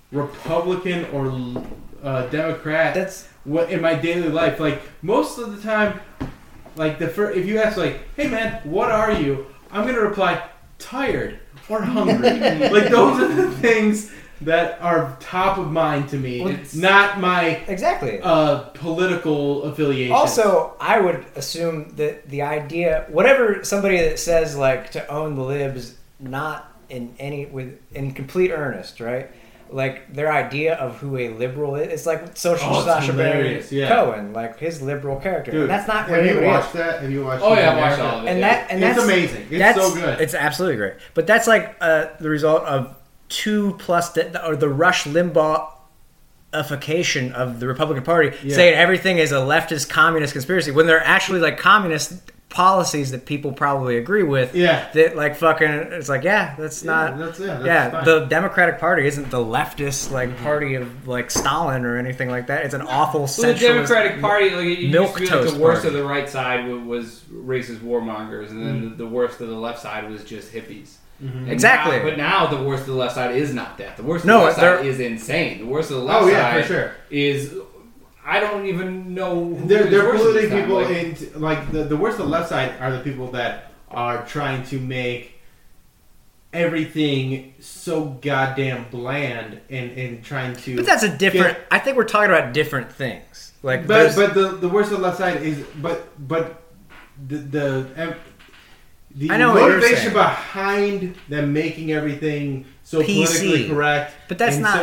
Republican or Democrat. That's what in my daily life. Like most of the time, like if you ask like, "Hey man, what are you?" I'm gonna reply, "Tired or hungry." Like those are the things that are top of mind to me. It's not my political affiliation. Also, I would assume that the idea, whatever somebody that says like to own the libs, not in complete earnest, right? Like their idea of who a liberal is, it's like social Sacha Baron Cohen, like his liberal character. Dude, and that's not. Have you watched that? Have you watched? Oh yeah, I watched all of it. And it's amazing. It's so good. It's absolutely great. But that's like the result of 2+ or the Rush Limbaughification of the Republican Party, saying everything is a leftist communist conspiracy when they're actually like communist policies that people probably agree with. Yeah. That like fucking, it's like that's not. That's the Democratic Party isn't the leftist like party of like Stalin or anything like that. It's an awful centralist. The Democratic Party, like it used to be like the worst of the right side was racist warmongers, and then the worst of the left side was just hippies. Mm-hmm. Exactly. But now the worst of the left side is not that. The worst of the left side is insane. The worst of the left side for sure. is, I don't even know who they're polluting people into, like, the worst of the left side are the people that are trying to make everything so goddamn bland and trying to... But that's a different... I think we're talking about different things. Like, but the worst of the left side is... But the motivation behind them making everything so politically correct, but that's not.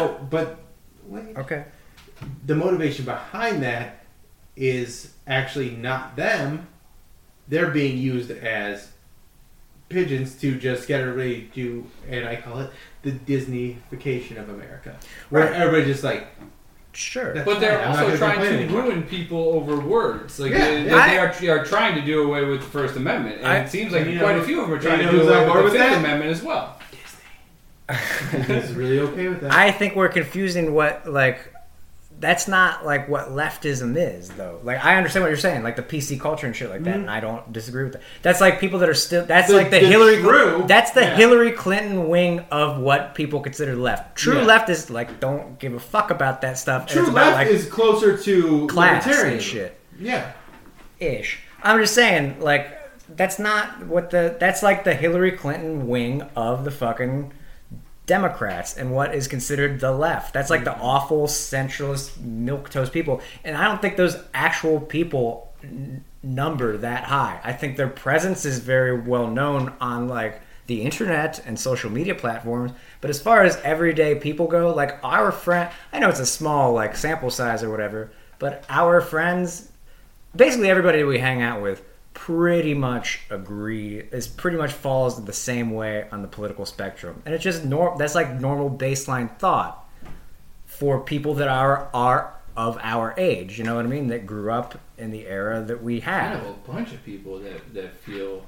Okay. The motivation behind that is actually not them. They're being used as pigeons to just get everybody to, and I call it the Disneyfication of America, where everybody just like. Sure, but they're also trying to ruin people over words. Like they are trying to do away with the First Amendment, and it seems like quite a few of them are trying to do away with the Fifth Amendment as well. Disney's really okay with that. I think we're confusing what that's not like what leftism is, though. Like I understand what you're saying, like the PC culture and shit like that, and I don't disagree with that. That's like people that are still. That's like the Hillary. That's the Hillary Clinton wing of what people consider left. True left is like don't give a fuck about that stuff. True left is closer to class and shit. Yeah, ish. I'm just saying, like that's not what that's like the Hillary Clinton wing of the fucking Democrats and what is considered the left. That's like the awful centralist milquetoast people, and I don't think those actual people number that high. I think their presence is very well known on like the internet and social media platforms, but as far as everyday people go, like our friend, I know it's a small like sample size or whatever, but our friends, basically everybody we hang out with, pretty much pretty much falls the same way on the political spectrum, and it's just that's like normal baseline thought for people that are of our age. You know what I mean? That grew up in the era that we had. I know a bunch of people that feel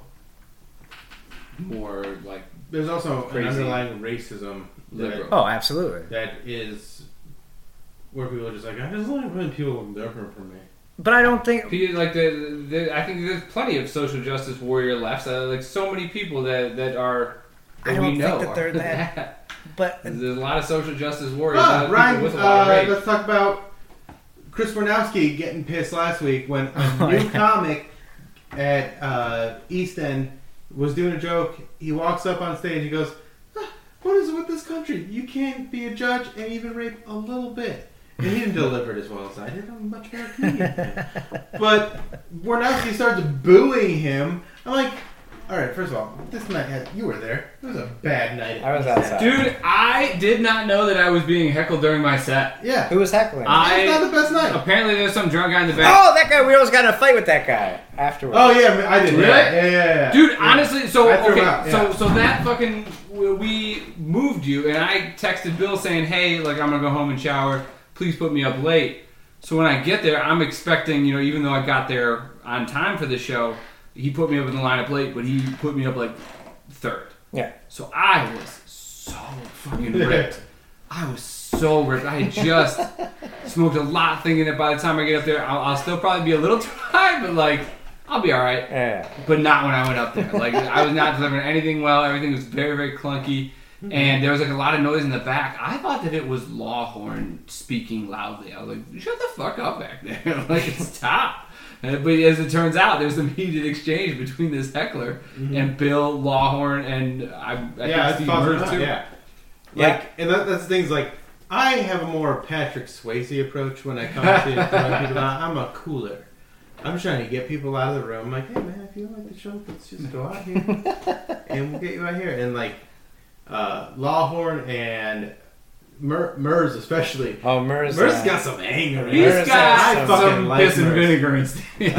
more like there's also crazy. An underlying racism. Oh, absolutely. That is where people are just like, I just like when people look different from me. But I don't think like I think there's plenty of social justice warrior lefts. Like so many people that are that I don't we know think that they're that. But there's a lot of social justice warriors. Ryan, with a lot of rage. Let's talk about Chris Warnowski getting pissed last week when a new comic at East End was doing a joke. He walks up on stage. He goes, "What is it with this country? You can't be a judge and even rape a little bit." And he didn't deliver it as well as I did. I'm a much better comedian. But Warnowski starts booing him. I'm like, all right, first of all, this night you were there. It was a bad night. I was outside. Dude, I did not know that I was being heckled during my set. Yeah. Who was heckling? It's not the best night. Apparently there's some drunk guy in the back. Oh, that guy, we almost got in a fight with that guy afterwards. Oh, yeah, I did. Really? Yeah. Dude, honestly, so so that fucking, we moved you, and I texted Bill saying, hey, like, I'm going to go home and shower. Please put me up late. So when I get there, I'm expecting, even though I got there on time for the show, he put me up in the lineup late, but he put me up like third. Yeah. So I was so fucking ripped. I was so ripped. I had just smoked a lot, thinking that by the time I get up there, I'll still probably be a little dry, but like, I'll be all right. Yeah. But not when I went up there. Like, I was not delivering anything well. Everything was very, very clunky. and there was like a lot of noise in the back. I thought that it was Lawhorn speaking loudly. I was like, shut the fuck up back there. Like, it's top. But as it turns out, there's some heated exchange between this heckler and Bill Lawhorn and I think Steve Merz too. And that's things like, I have a more Patrick Swayze approach when I come to throwing people out. I'm a cooler. I'm trying to get people out of the room. I'm like, hey man, if you don't like the show, let's just go out here and we'll get you out here. And like Lawhorn and Merz especially. Oh, Merz got some anger. He's got some piss and vinegar in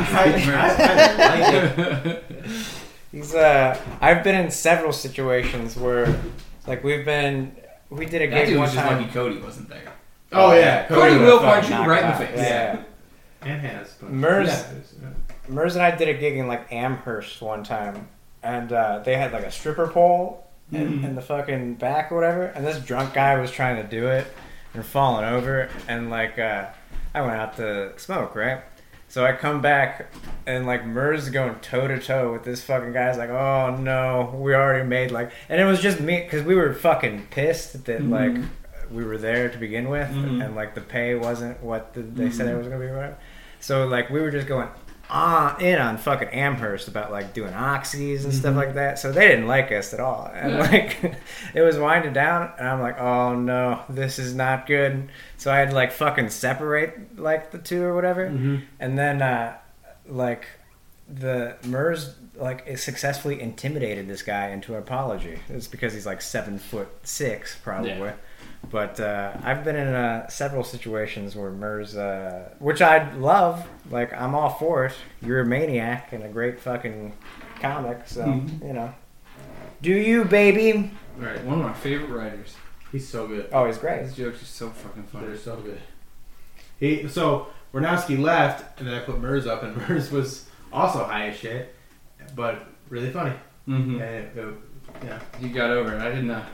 I He's I've been in several situations where like we did a gig that dude one was just time. lucky Cody wasn't there. Oh yeah, Cody will punch you right in the face. Yeah. And Hannah's Merz and I did a gig in like Amherst one time, and they had like a stripper pole in the fucking back or whatever, and this drunk guy was trying to do it and falling over, and like I went out to smoke, right? So I come back and like Merz is going toe to toe with this fucking guy. It's like, oh no, we already made like, and it was just me because we were fucking pissed that like we were there to begin with, and like the pay wasn't what they said it was gonna be, whatever. So like we were just going on fucking Amherst about like doing oxys and stuff like that. So they didn't like us at all, and like it was winding down, and I'm like, oh no, this is not good. So I had to like fucking separate like the two or whatever, and then like the Merz like successfully intimidated this guy into an apology. It's because he's like 7'6" probably. Yeah. But I've been in several situations where Merz, which I love, like I'm all for it. You're a maniac and a great fucking comic, so you know. Do you, baby? Right, one of my favorite writers. He's so good. Oh, he's great. His jokes are so fucking funny. They're so good. So Warnowski left, and then I put Merz up, and Merz was also high as shit, but really funny. And yeah, he got over it. I did not.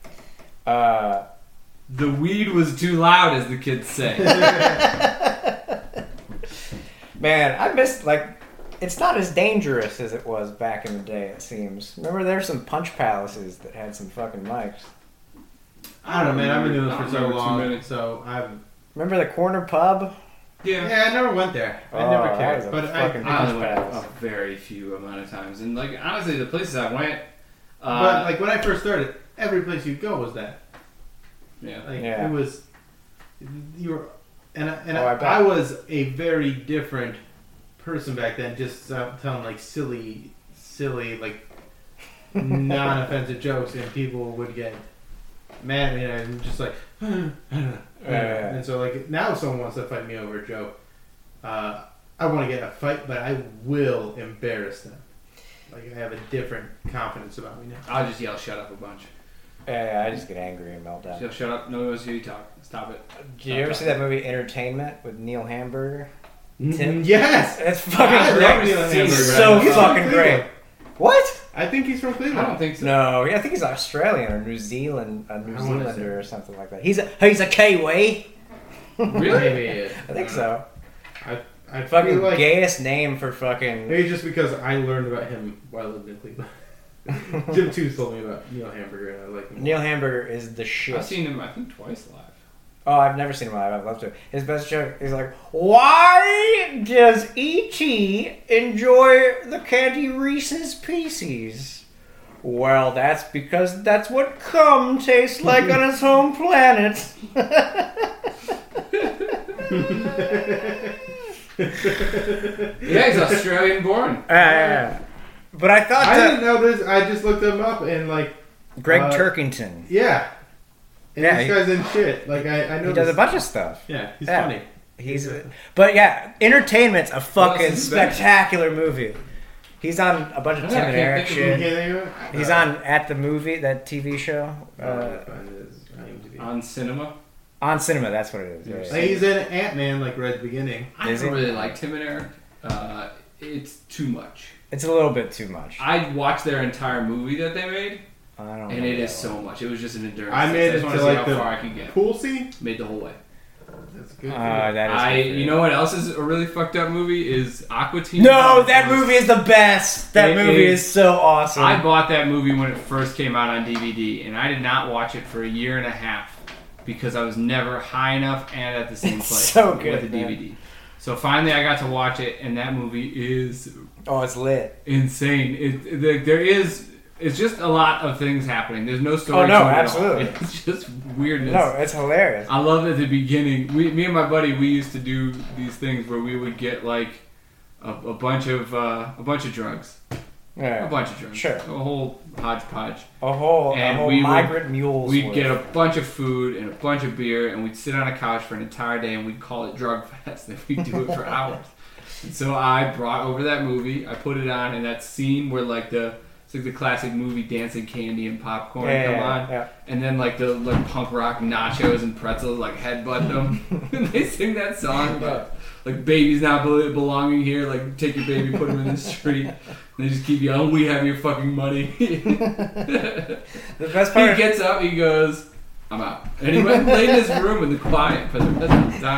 The weed was too loud, as the kids say. Man, I missed, like, it's not as dangerous as it was back in the day, it seems. Remember, there were some Punch Palaces that had some fucking mics. I don't know, man. I've been doing this for so long, so I've... Remember the corner pub? Yeah, I never went there. I never cared. But I only went a very few amount of times. And, like, honestly, the places I went... but, like, when I first started, every place you go was that. Yeah. Like, it was... You were... I was a very different person back then, just telling, like, silly, like, non-offensive jokes, and people would get mad at me, and I'm just like... And so, like, now if someone wants to fight me over a joke, I want to get in a fight, but I will embarrass them. Like, I have a different confidence about me now. I'll just yell, shut up a bunch. Yeah, I just get angry and melt down. Yell, shut up. No one knows who you talk. Stop it. Did you ever see that movie Entertainment with Neil Hamburger? Tim? Yes! It's fucking great. He's so fucking great. What? I think he's from Cleveland. I don't think so. No, I think he's Australian or New Zealander or something like that. He's a Kiwi. Really? I think so. I fucking like gayest name for fucking... Maybe just because I learned about him while I lived in Cleveland. Jim Tooth told me about Neil Hamburger, and I like him. Neil Hamburger is the shit. I've seen him, I think, twice live. Oh, I've never seen him live. I'd love to. His best joke is like, why does E.T. enjoy the candy Reese's Pieces? Well, that's because that's what cum tastes like on his home planet. Yeah, he's Australian born. But I thought I didn't know this. I just looked him up and like Greg Turkington. Yeah. And this guy's in shit. Like I know he does a bunch of stuff. Yeah, he's funny. But yeah, Entertainment's a fucking spectacular movie. He's on a bunch of Tim and Eric shit. He's on At the Movie, that TV show. On Cinema. On Cinema, that's what it is. Yeah. He's in Ant-Man, like right at the beginning. I don't really like Tim and Eric. It's too much. It's a little bit too much. I watched their entire movie that they made, and it is so much. It was just an endurance. I made it to like the far I could get. pool scene. Made the whole way. That's good. That is you know what else is a really fucked up movie is Aqua Teen. No, that movie is the best. That movie is so awesome. I bought that movie when it first came out on DVD, and I did not watch it for a year and a half because I was never high enough and at the same place so good, with the DVD. So finally, I got to watch it, and that movie is it's lit, insane. It's just a lot of things happening. There's no story. Oh no, to it absolutely. At all. It's just weirdness. No, it's hilarious. I love at the beginning. Me and my buddy, we used to do these things where we would get like a bunch of drugs. Yeah. A bunch of drugs. Sure. A whole hodgepodge. A whole migrant mules. We'd get a bunch of food and a bunch of beer, and we'd sit on a couch for an entire day, and we'd call it Drug Fest, and we'd do it for hours. And so I brought over that movie. I put it on, and that scene where it's like the classic movie dancing candy and popcorn come on. And then like the punk rock nachos and pretzels like headbutt them. And they sing that song about like babies not belonging here, like take your baby, put him in the street. And they just keep yelling, we have your fucking money. The best part, he gets up, he goes, I'm out. And he went and laid in his room in the quiet for the rest of the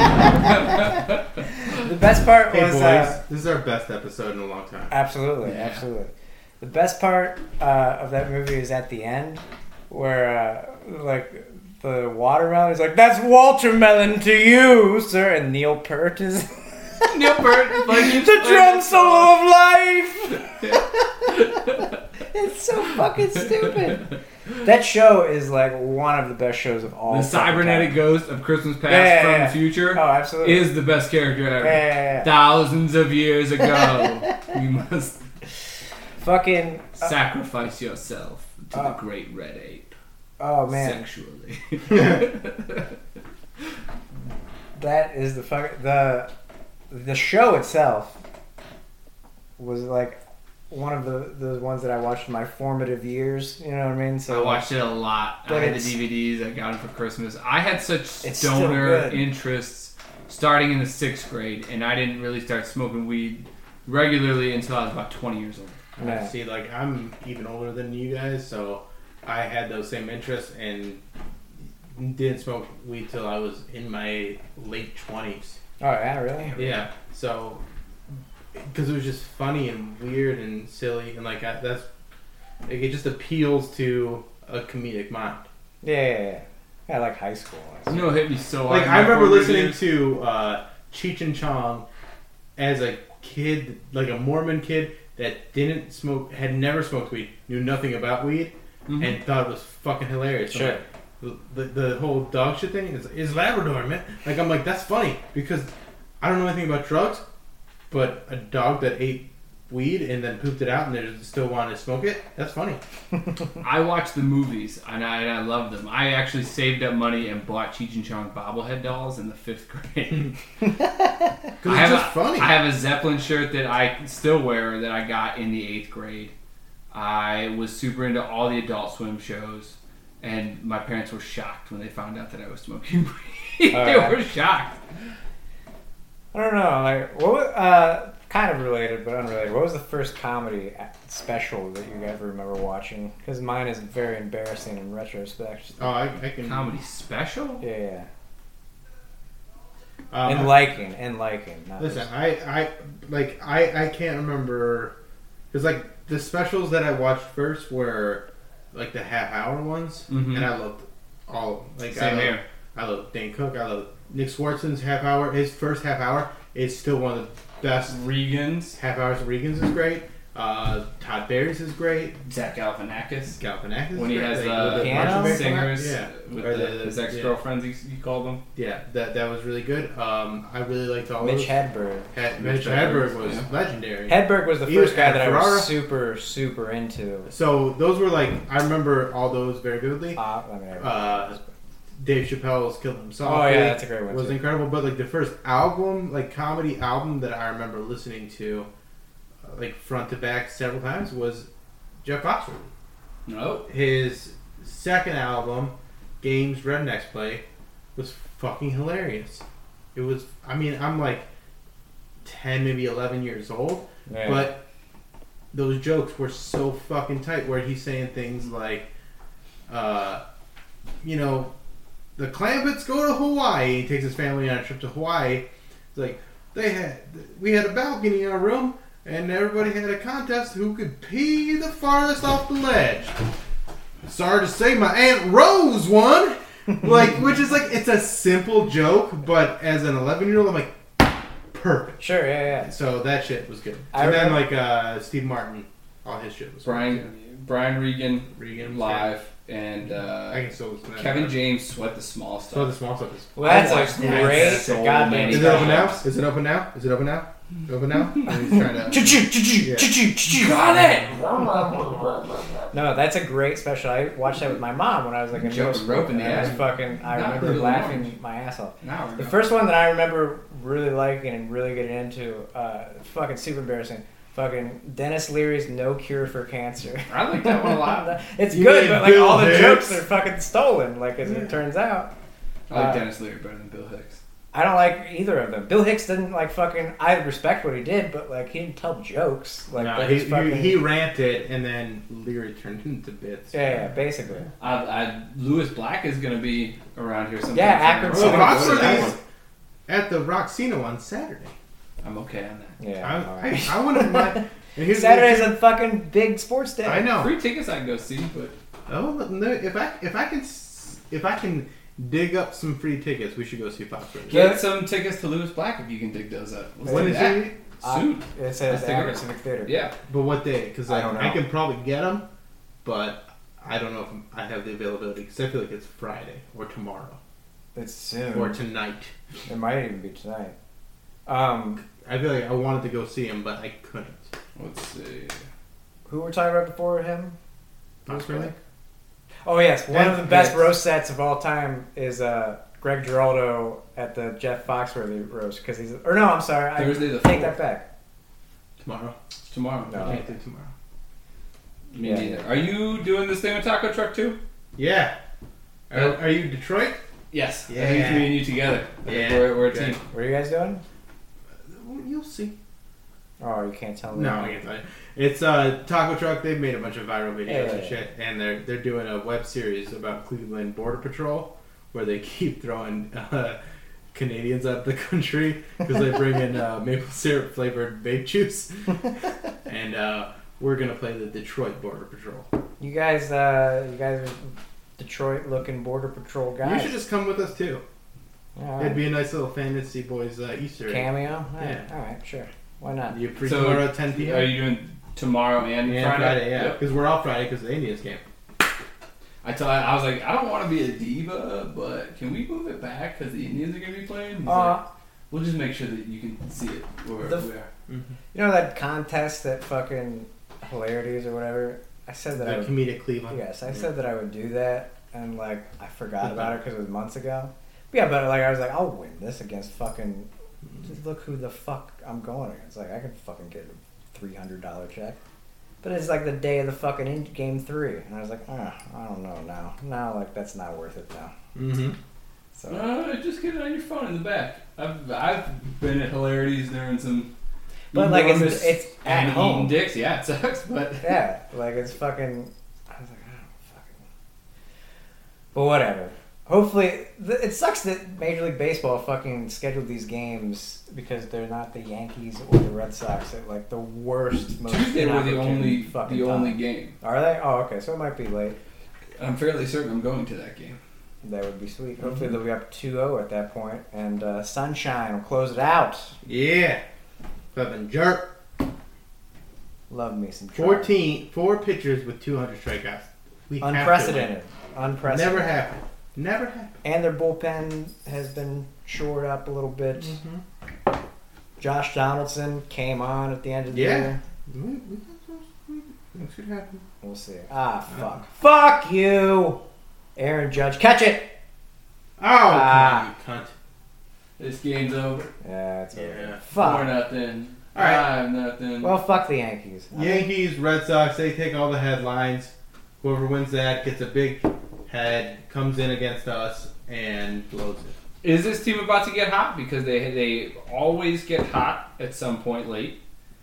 time. The best part was boys, this is our best episode in a long time. Absolutely. The best part of that movie is at the end, where the watermelon is like, "That's Waltermelon to you, sir," and Neil Peart is Neil Peart playing the drum solo of life. It's so fucking stupid. That show is like one of the best shows of all. The cybernetic ghost of Christmas Past from the future. Oh, absolutely. Is the best character ever. Yeah. Thousands of years ago, we must fucking sacrifice yourself to the great red ape. Oh man, sexually. That is the show itself was like one of the ones that I watched in my formative years. You know what I mean? So I watched it a lot. I had the DVDs. I got them for Christmas. I had such stoner interests starting in the 6th grade, and I didn't really start smoking weed regularly until I was about 20 years old. Yeah. See, like, I'm even older than you guys, so I had those same interests and didn't smoke weed till I was in my late 20s. Oh, yeah, really? Yeah. So, because it was just funny and weird and silly, and like that's like, it just appeals to a comedic mind. Yeah. I like high school. You know, it hit me so hard. Like I remember listening to Cheech and Chong as a kid, like a Mormon kid that didn't smoke, had never smoked weed, knew nothing about weed, and thought it was fucking hilarious. Sure. Like, the whole dog shit thing is Labrador, man. Like, I'm like, that's funny because I don't know anything about drugs, but a dog that ate weed and then pooped it out and they still wanted to smoke it, that's funny. I watched the movies and I loved them. I actually saved up money and bought Cheech and Chong bobblehead dolls in the 5th grade. Because it's just funny. I have a Zeppelin shirt that I still wear that I got in the 8th grade. I was super into all the Adult Swim shows, and my parents were shocked when they found out that I was smoking weed. They were shocked. I don't know, like, what kind of related but unrelated, what was the first comedy special that you ever remember watching? Because mine is very embarrassing in retrospect. Oh, I can... Comedy special? Yeah. And liking. Listen, I can't remember, because like the specials that I watched first were like the half-hour ones, and I loved all of them. Like, same here. I love Dane Cook. I love Nick Swartzen's half hour. His first half hour is still one of the best. Regan's half hours of Regan's is great. Todd Barry's is great. Zach Galifianakis when he has the singers with his ex-girlfriends, he called them. Yeah, that was really good. I really liked all Mitch Hedberg. Mitch Hedberg was legendary. Hedberg was the first guy that I was super, super into. So those were like, I remember all those very vividly. Dave Chappelle's Killed Himself. Oh yeah, that's a great one. Was incredible, but like the first album, like comedy album that I remember listening to, like front to back several times, was Jeff Foxworthy. No. His second album, Games Rednecks Play, was fucking hilarious. It was, I mean, I'm like 10, maybe 11 years old, but those jokes were so fucking tight where he's saying things like, you know, the Clampetts go to Hawaii. He takes his family on a trip to Hawaii. It's like we had a balcony in our room, and everybody had a contest who could pee the farthest off the ledge. Sorry to say, my Aunt Rose won. Which is it's a simple joke, but as an 11-year-old, I'm like, perfect. Sure, yeah. So that shit was good. Then Steve Martin, all his shit was Brian Regan live, and I can still listen to that. Kevin James Sweat the Small Stuff. So the small stuff is. Well, that's a great. So goddamn. Is it open now? Is it open now? Is it open now? Open now? He's trying to. Got it. No, that's a great special. I watched that with my mom when I was in middle school. Rope in the ass. I remember laughing my ass off. Now The first one that I remember really liking and really getting into, fucking super embarrassing. Fucking Dennis Leary's No Cure for Cancer. I like that one a lot. It's good, but all the jokes are fucking stolen. As it turns out. I like Dennis Leary better than Bill Hicks. I don't like either of them. Bill Hicks didn't I respect what he did, but he didn't tell jokes. He ranted and then Leary turned into bits. Yeah, basically. Lewis Black is going to be around here sometime. Yeah, Akron. At the Roxina on Saturday. I'm okay on that. Yeah, I wouldn't mind. Saturday's a fucking big sports day. I know. Free tickets I can go see, but if I can dig up some free tickets, we should go see Fox Rangers. Get some tickets to Lewis Black if you can dig those up. When is it? Soon. It says Akron Civic Theater. Yeah. But what day? Because I don't know. I can probably get them, but I don't know if I have the availability because I feel like it's Friday or tomorrow. It's soon. Or tonight. It might even be tonight. I feel like I wanted to go see him, but I couldn't. Let's see. Who were talking about before him? Fox Rangers? Oh yes, one of the best roast sets of all time is Greg Giraldo at the Jeff Foxworthy roast because he's. Or no, I'm sorry, Thursday I take that back. Tomorrow. No, I can't do tomorrow. Me neither. Are you doing this thing with Taco Truck too? Yeah. Are you Detroit? Yes. Yeah. I think me and you together. Yeah. We're a team. What are you guys doing? Well, you'll see. Oh, you can't tell me. No, I can't tell you. It's Taco Truck. They've made a bunch of viral videos and shit, and they're doing a web series about Cleveland Border Patrol where they keep throwing Canadians out of the country because they bring in maple syrup flavored vape juice, and we're gonna play the Detroit Border Patrol. You guys are Detroit-looking Border Patrol guys. You should just come with us too. Right. It'd be a nice little Fantasy Boys Easter egg. Cameo. Yeah. All right, sure. Why not? You free tomorrow at 10 p.m. Are you doing tomorrow and Friday? Yeah, because we're off Friday because of the Indians game. I was like, I don't want to be a diva, but can we move it back because the Indians are going to be playing? He's like, we'll just make sure that you can see it where we are. Mm-hmm. You know that contest that fucking Hilarities or whatever? I said that I would. Comedic Cleveland. Yes, I said that I would do that, and I forgot about it because it was months ago. But yeah, but I was like, I'll win this against fucking. Just look who the fuck I'm going against. I can fucking get a $300 check. But it's the day of the fucking game 3, and I was like, I don't know now. Now that's not worth it now. Mm-hmm. So just get it on your phone in the back. I've been at Hilarities during some. But it's at home. Eating dicks, yeah, it sucks, but yeah, it's fucking. I was like, fucking. But whatever. Hopefully, it sucks that Major League Baseball fucking scheduled these games because they're not the Yankees or the Red Sox at the worst, most Tuesday were the only time. game. Are they? Oh, okay, so it might be late. I'm fairly certain I'm going to that game. That would be sweet. Mm-hmm. Hopefully they'll be up 2-0 at that point, and Sunshine will close it out. Yeah, fucking jerk. Love me some. 4 pitchers with 200 strikeouts. Unprecedented. Never happened. Never happened. And their bullpen has been shored up a little bit. Mm-hmm. Josh Donaldson came on at the end of the year. That should happen. We'll see. Fuck. Fuck you! Aaron Judge. Catch it! Oh, you cunt. This game's over. Yeah, it's over. Yeah. Fuck. 4-0. All right. 5-0. Well, fuck the Yankees. Yankees, Red Sox, they take all the headlines. Whoever wins that gets a big head, comes in against us, and blows it. Is this team about to get hot? Because they always get hot at some point late.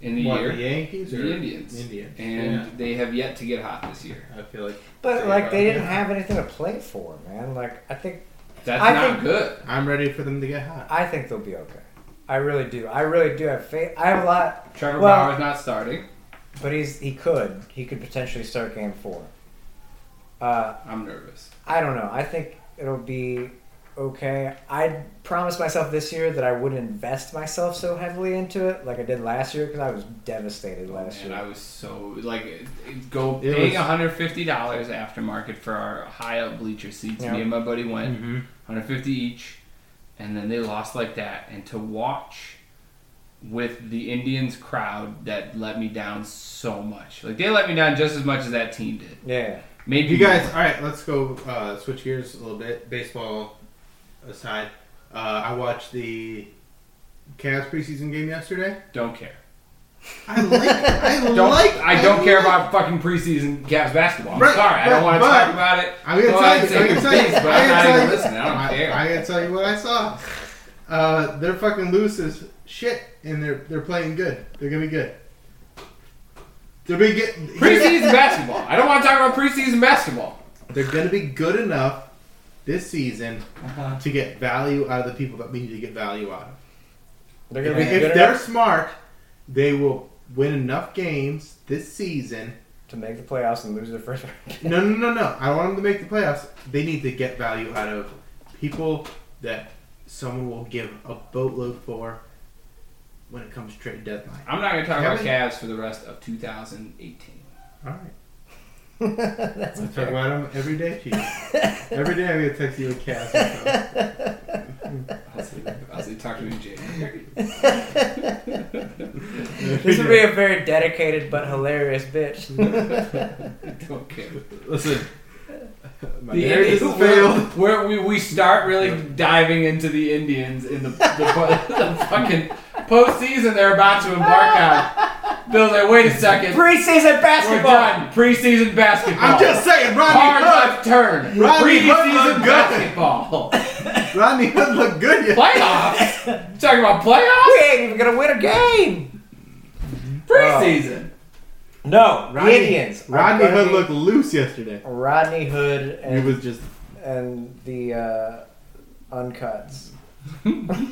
in the What, year. the Yankees or The Indians. And they have yet to get hot this year. I feel like. But like they didn't have anything to play for, man. Like I think that's not good. I'm ready for them to get hot. I think they'll be okay. I really do. I really do have faith. I have a lot. Trevor Bauer's not starting, but he could potentially start game 4. I'm nervous. I don't know. I think it'll be okay. I promised myself this year that I wouldn't invest myself so heavily into it like I did last year because I was devastated last year. I was so paying $150 aftermarket for our high up bleacher seats. Me and my buddy went $150 each, and then they lost like that. And to watch with the Indians crowd that let me down so much. Like they let me down just as much as that team did. Yeah. Maybe you guys. All right, let's go switch gears a little bit. Baseball aside, I watched the Cavs preseason game yesterday. Don't care. I don't care about fucking preseason Cavs basketball. I'm sorry, I don't want to talk about it. I'm gonna tell you. But I'm not even listening. I don't care. I gotta tell you what I saw. They're fucking loose as shit, and they're playing good. They're gonna be good. They'll be good. Preseason basketball. I don't want to talk about preseason basketball. They're gonna be good enough this season to get value out of the people that we need to get value out of. If they're smart, they will win enough games this season to make the playoffs and lose their first round. No. I don't want them to make the playoffs. They need to get value out of people that someone will give a boatload for when it comes to trade deadline. I'm not going to talk about Cavs for the rest of 2018. All right. Let's talk about them every day, Chief. Every day I'm going to text you a Cavs. I'll say talk to me, Jay. This would be a very dedicated but hilarious bitch. Don't care. Listen. The Indians failed. Where we start really diving into the Indians in the fucking postseason they're about to embark on. Bill's like, wait a second. Preseason basketball. We're done. Preseason basketball. I'm just saying, Hard left turn. Preseason basketball. Rodney Hood looked good. Playoffs? You talking about playoffs? We ain't even gonna win a game. Preseason. No, Indians. Rodney Hood looked loose yesterday. Rodney Hood and it was just the Uncuts. The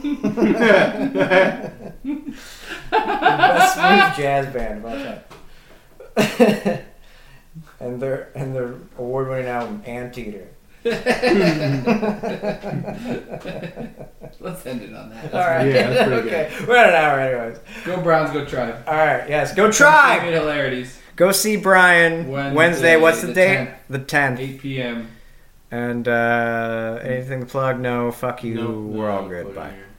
best smooth jazz band of all time. and their award-winning album Anteater. Let's end it on that. All right. Yeah, that's pretty okay. Good. We're at an hour anyways. Go Browns, go Tribe. All right. Yes. Go Tribe. Hilarities. Go see Brian Wednesday. What's the date? 10th. The 10th. 8 p.m. And anything to plug? No. Fuck you. No, We're all good. Bye.